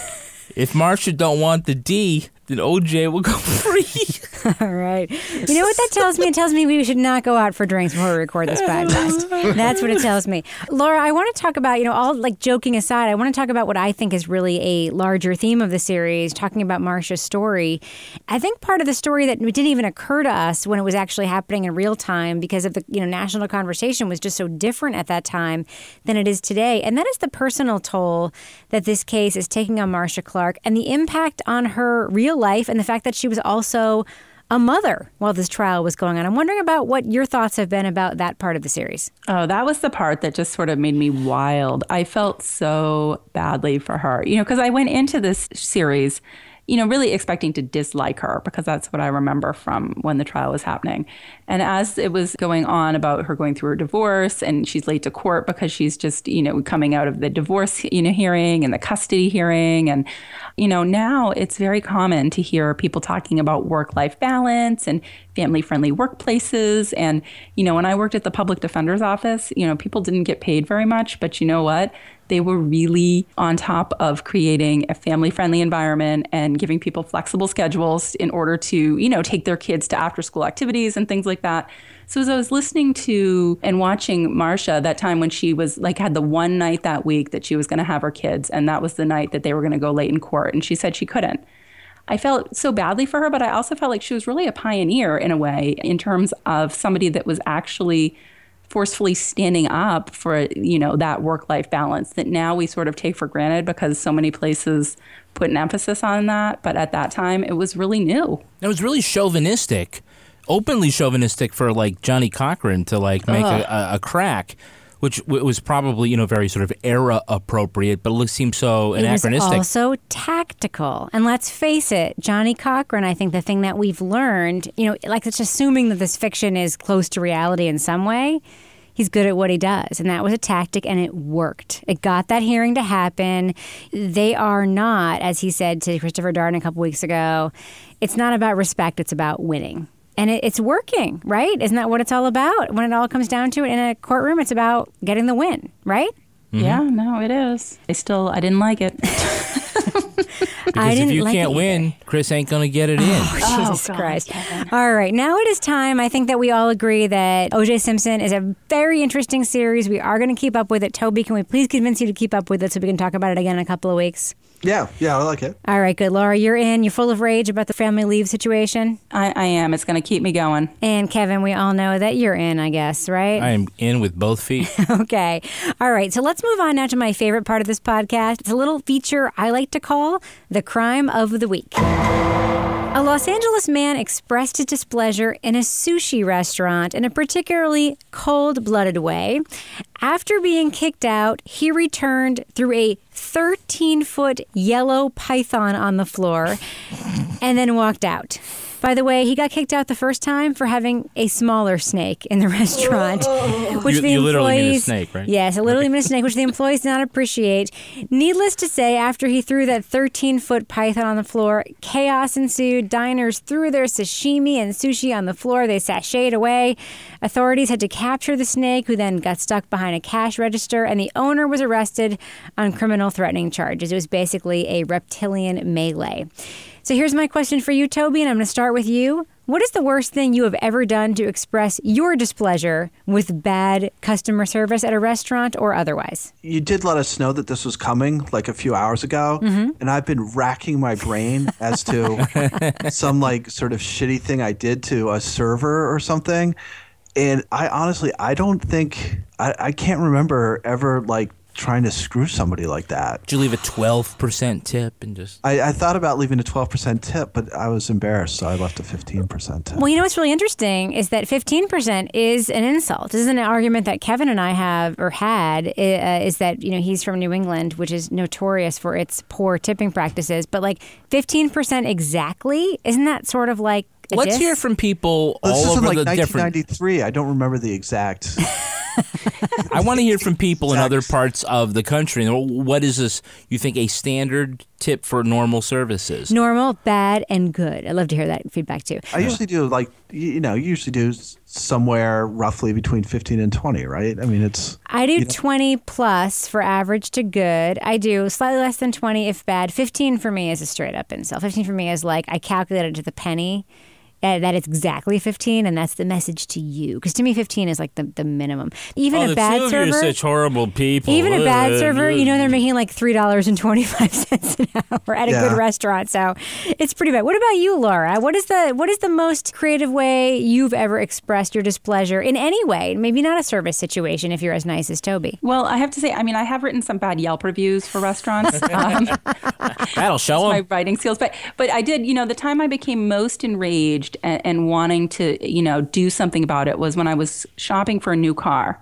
If Marcia don't want the D, then O J will go free. All right. You know what that tells me? It tells me we should not go out for drinks before we record this podcast. That's what it tells me. Laura, I want to talk about, you know, all like joking aside, I want to talk about what I think is really a larger theme of the series, talking about Marcia's story. I think part of the story that didn't even occur to us when it was actually happening in real time because of the, you know, national conversation was just so different at that time than it is today. And that is the personal toll that this case is taking on Marcia Clark and the impact on her real life and the fact that she was also a mother while this trial was going on. I'm wondering about what your thoughts have been about that part of the series. Oh, that was the part that just sort of made me wild. I felt so badly for her, you know, because I went into this series, you know, really expecting to dislike her because that's what I remember from when the trial was happening. And as it was going on about her going through her divorce and she's late to court because she's just, you know, coming out of the divorce, you know, hearing and the custody hearing. And, you know, now it's very common to hear people talking about work-life balance and family-friendly workplaces. And, you know, when I worked at the public defender's office, you know, people didn't get paid very much, but you know what? They were really on top of creating a family-friendly environment and giving people flexible schedules in order to, you know, take their kids to after-school activities and things like that. So as I was listening to and watching Marcia that time when she was like had the one night that week that she was going to have her kids, and that was the night that they were going to go late in court, and she said she couldn't. I felt so badly for her, but I also felt like she was really a pioneer in a way in terms of somebody that was actually forcefully standing up for, you know, that work-life balance that now we sort of take for granted because so many places put an emphasis on that. But at that time, it was really new. It was really chauvinistic, openly chauvinistic for like Johnny Cochran to like make a, a, a crack, which w- was probably, you know, very sort of era appropriate, but it seems so anachronistic. It was also tactical. And let's face it, Johnny Cochran, I think the thing that we've learned, you know, like it's assuming that this fiction is close to reality in some way, he's good at what he does. And that was a tactic, and it worked. It got that hearing to happen. They are not, as he said to Christopher Darden a couple weeks ago, it's not about respect, it's about winning. And it, it's working, right? Isn't that what it's all about? When it all comes down to it in a courtroom, it's about getting the win, right? Mm-hmm. Yeah, no, it is. I still, I didn't like it. Because I didn't if you like can't it win, either. Chris ain't going to get it in. Oh, Jesus God, Christ. Kevin. All right. Now it is time. I think that we all agree that O J Simpson is a very interesting series. We are going to keep up with it. Toby, can we please convince you to keep up with it so we can talk about it again in a couple of weeks? Yeah, yeah, I like it. All right, good. Laura, you're in. You're full of rage about the family leave situation. I, I am. It's going to keep me going. And Kevin, we all know that you're in, I guess, right? I am in with both feet. Okay. All right. So let's move on now to my favorite part of this podcast. It's a little feature I like to call the crime of the week. A Los Angeles man expressed his displeasure in a sushi restaurant in a particularly cold-blooded way. After being kicked out, he returned through a thirteen-foot yellow python on the floor and then walked out. By the way, he got kicked out the first time for having a smaller snake in the restaurant, which You- the you literally mean a employees snake, right? Yes, I literally mean a snake, which the employees did not appreciate. Needless to say, after he threw that thirteen-foot python on the floor, chaos ensued. Diners threw their sashimi and sushi on the floor. They sashayed away. Authorities had to capture the snake, who then got stuck behind a cash register, and the owner was arrested on criminal threatening charges. It was basically a reptilian melee. So here's my question for you, Toby, and I'm going to start with you. What is the worst thing you have ever done to express your displeasure with bad customer service at a restaurant or otherwise? You did let us know that this was coming like a few hours ago, Mm-hmm. and I've been racking my brain as to some like sort of shitty thing I did to a server or something. And I honestly, I don't think, I, I can't remember ever like trying to screw somebody like that. Did you leave a twelve percent tip and just... I, I thought about leaving a twelve percent tip, but I was embarrassed, so I left a fifteen percent tip. Well, you know what's really interesting is that fifteen percent is an insult. This is an argument that Kevin and I have or had, uh, is that, you know, he's from New England, which is notorious for its poor tipping practices. But like fifteen percent exactly, isn't that sort of like a Let's diss? hear from people This all is in over like the nineteen different... ninety-three. I don't remember the exact. I want to hear from people in other parts of the country. What is this, you think, a standard tip for normal services? Normal, bad, and good. I'd love to hear that feedback too. I usually do like, you know, you usually do s- somewhere roughly between fifteen and twenty, right? I mean, it's... I do you know. twenty plus for average to good. I do slightly less than twenty if bad. fifteen for me is a straight up insult. fifteen for me is like I calculated to the penny. Uh, that it's exactly fifteen, and that's the message to you. Because to me, fifteen is like the, the minimum. Even oh, a the bad two of you are server, such horrible people. even a bad server, you know, they're making like three dollars and twenty five cents an hour at a Yeah. good restaurant. So it's pretty bad. What about you, Laura? What is the what is the most creative way you've ever expressed your displeasure in any way? Maybe not a service situation if you're as nice as Toby. Well, I have to say, I mean, I have written some bad Yelp reviews for restaurants. Um, That'll show my them. writing skills, but but I did, you know, the time I became most enraged and, and wanting to, you know, do something about it was when I was shopping for a new car,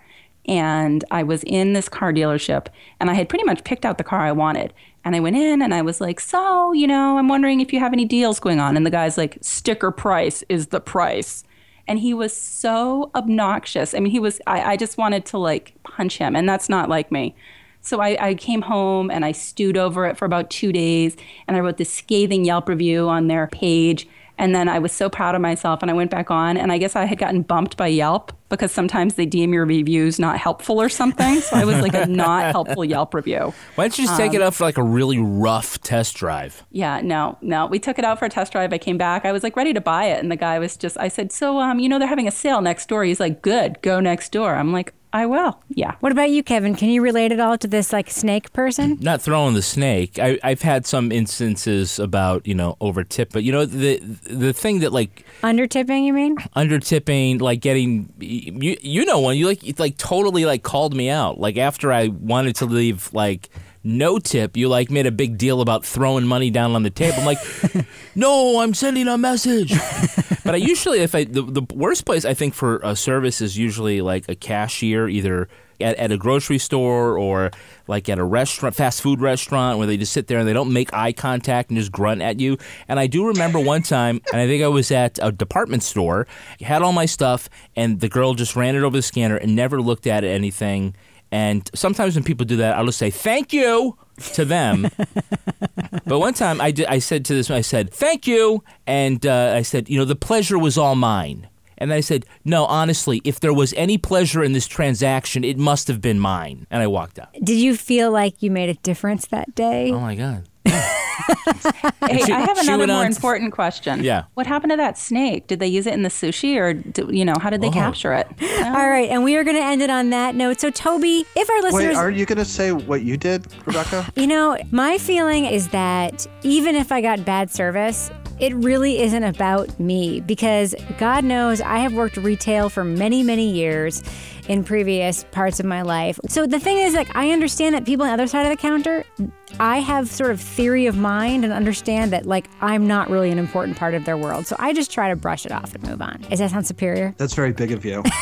and I was in this car dealership, and I had pretty much picked out the car I wanted, and I went in and I was like, so, you know, I'm wondering if you have any deals going on, and the guy's like, sticker price is the price. And he was so obnoxious. I mean, he was, I, I just wanted to like punch him, and that's not like me. So I, I came home and I stewed over it for about two days, and I wrote this scathing Yelp review on their page. And then I was so proud of myself, and I went back on, and I guess I had gotten bumped by Yelp because sometimes they deem your reviews not helpful or something. So I was like a not helpful Yelp review. Why don't you just take Um, it out for like a really rough test drive? Yeah, no, no. We took it out for a test drive. I came back. I was like ready to buy it. And the guy was just, I said, so, um, you know, they're having a sale next door. He's like, good, go next door. I'm like, I will. Yeah. What about you, Kevin? Can you relate at all to this like snake person? Not throwing the snake. I, I've had some instances about, you know, over tip, but you know, the the thing that like Under tipping, you mean? under tipping, like getting, you you know, when you like you, like totally like called me out. Like after I wanted to leave like no tip, you like made a big deal about throwing money down on the table. I'm like, no, I'm sending a message. But I usually, if I the, the worst place I think for a service is usually like a cashier, either at, at a grocery store or like at a restaurant, fast food restaurant, where they just sit there and they don't make eye contact and just grunt at you. And I do remember one time, and I think I was at a department store, had all my stuff, and the girl just ran it over the scanner and never looked at anything. And sometimes when people do that, I'll just say, thank you to them. But one time I, did, I said to this, I said, thank you. And uh, I said, you know, the pleasure was all mine. And I said, no, honestly, if there was any pleasure in this transaction, it must have been mine. And I walked out. Did you feel like you made a difference that day? Oh, my God. Hey, She- I have she another went more on- important question. Yeah. What happened to that snake? Did they use it in the sushi, or do, you know, how did they Oh. capture it? All right, and we are going to end it on that note. So, Toby, if our listeners... Wait, are you going to say what you did, Rebecca? You know, my feeling is that even if I got bad service, it really isn't about me, because God knows I have worked retail for many, many years in previous parts of my life. So the thing is, like, I understand that people on the other side of the counter, I have sort of theory of mind and understand that, like, I'm not really an important part of their world. So I just try to brush it off and move on. Does that sound superior? That's very big of you.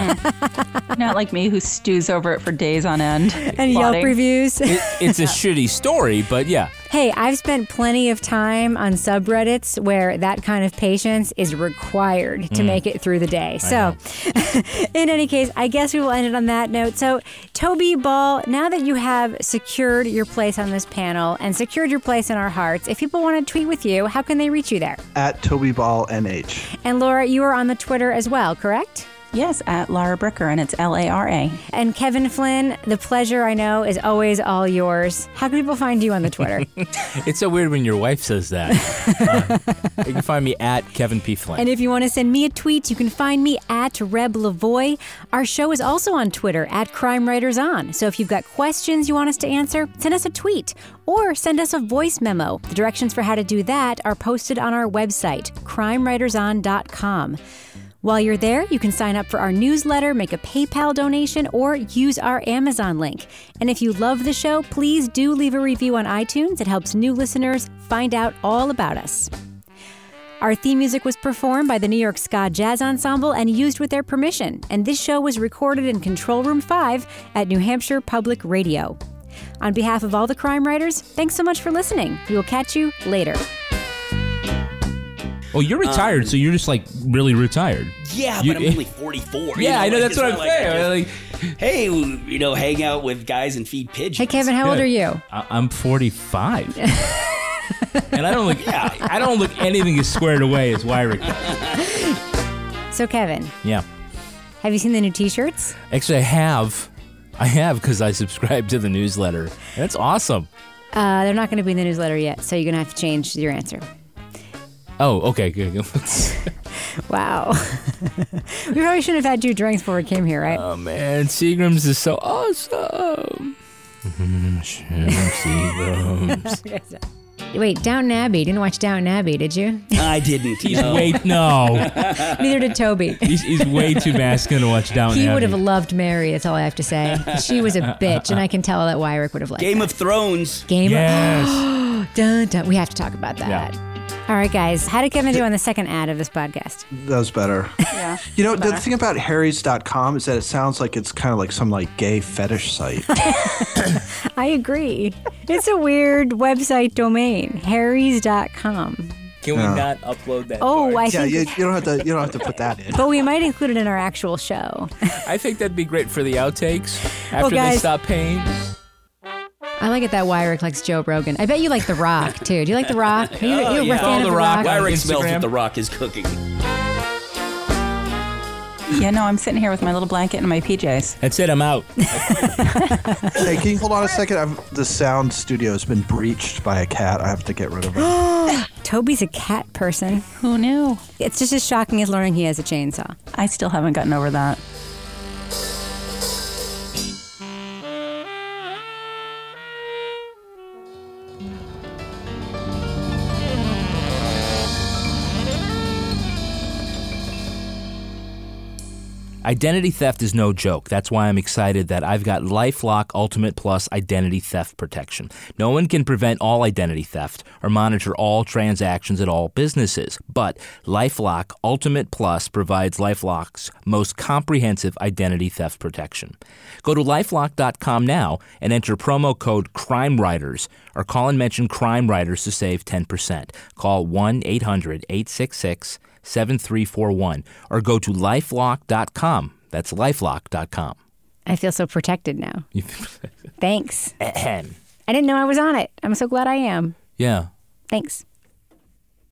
Not like me, who stews over it for days on end. And Yelp plotting. reviews. It, it's a shitty story, but yeah. Hey, I've spent plenty of time on subreddits where that kind of patience is required to Mm. make it through the day. So, in any case, I guess we will end it on that note. So, Toby Ball, now that you have secured your place on this panel and secured your place in our hearts, if people want to tweet with you, how can they reach you there? At Toby Ball N H. And Laura, you are on the Twitter as well, correct? Yes, at Lara Bricker, and it's L A R A. And Kevin Flynn, the pleasure, I know, is always all yours. How can people find you on the Twitter? It's so weird when your wife says that. Uh, you can find me at Kevin P. Flynn. And if you want to send me a tweet, you can find me at Reb Lavoie. Our show is also on Twitter at Crime Writers On. So if you've got questions you want us to answer, send us a tweet or send us a voice memo. The directions for how to do that are posted on our website, crime writers on dot com. While you're there, you can sign up for our newsletter, make a PayPal donation, or use our Amazon link. And if you love the show, please do leave a review on iTunes. It helps new listeners find out all about us. Our theme music was performed by the New York Ska Jazz Ensemble and used with their permission. And this show was recorded in Control Room five at New Hampshire Public Radio. On behalf of all the crime writers, thanks so much for listening. We will catch you later. Oh, you're retired, Um, so you're just like really retired. Yeah, You- but I'm only forty-four. Yeah, I know, that's it's what not I'm like I saying. just, hey, you know, hang out with guys and feed pigeons. Hey, Kevin, how old are you? I- I'm forty-five. And I don't look yeah, I don't look anything as squared away as Wyrick does. So, Kevin, Yeah. have you seen the new T-shirts? Actually, I have. I have because I subscribe to the newsletter. That's awesome. Uh, they're not going to be in the newsletter yet, so you're going to have to change your answer. Oh, okay, good. good. Wow. We probably shouldn't have had two drinks before we came here, right? Oh, man, Seagram's is so awesome. Seagram's. Wait, Downton Abbey. Didn't watch Downton Abbey, did you? I didn't. He's no. way no. Neither did Toby. He's, he's way too masculine to watch Downton He Abbey. would have loved Mary, that's all I have to say. She was a bitch, and I can tell that Wyrick would have liked Game that. of Thrones. Game Yes. of dun, dun. We have to talk about that. Yeah. All right, guys. How did Kevin do on the second ad of this podcast? That was better. Yeah. You know, the thing about Harry's dot com is that it sounds like it's kind of like some like gay fetish site. I agree. It's a weird website domain, harrys dot com. Can we Yeah. not upload that? Oh, part? I yeah, think, you, you don't have to. You don't have to put that in. but we might include it in our actual show. I think that'd be great for the outtakes after they guys. stop paying. I like it that Wyrick likes Joe Rogan. I bet you like The Rock, too. Do you like The Rock? Are you, Oh, you're a yeah. fan Follow of The The Rock. Rock? on Wyrick smells Instagram. what The Rock is cooking. Yeah, no, I'm sitting here with my little blanket and my P Js. That's it. I'm out. Hey, can you hold on a second? I've, the sound studio has been breached by a cat. I have to get rid of it. Toby's a cat person. Who knew? It's just as shocking as learning he has a chainsaw. I still haven't gotten over that. Identity theft is no joke. That's why I'm excited that I've got LifeLock Ultimate Plus Identity Theft Protection. No one can prevent all identity theft or monitor all transactions at all businesses, but LifeLock Ultimate Plus provides LifeLock's most comprehensive identity theft protection. Go to lifelock dot com now and enter promo code CRIMEWRITERS or call and mention Crime Writers to save ten percent. Call one eight hundred eight six six seven three four one or go to lifelock dot com. That's lifelock dot com. I feel so protected now. Thanks. Ahem. I didn't know I was on it. I'm so glad I am. Yeah. Thanks.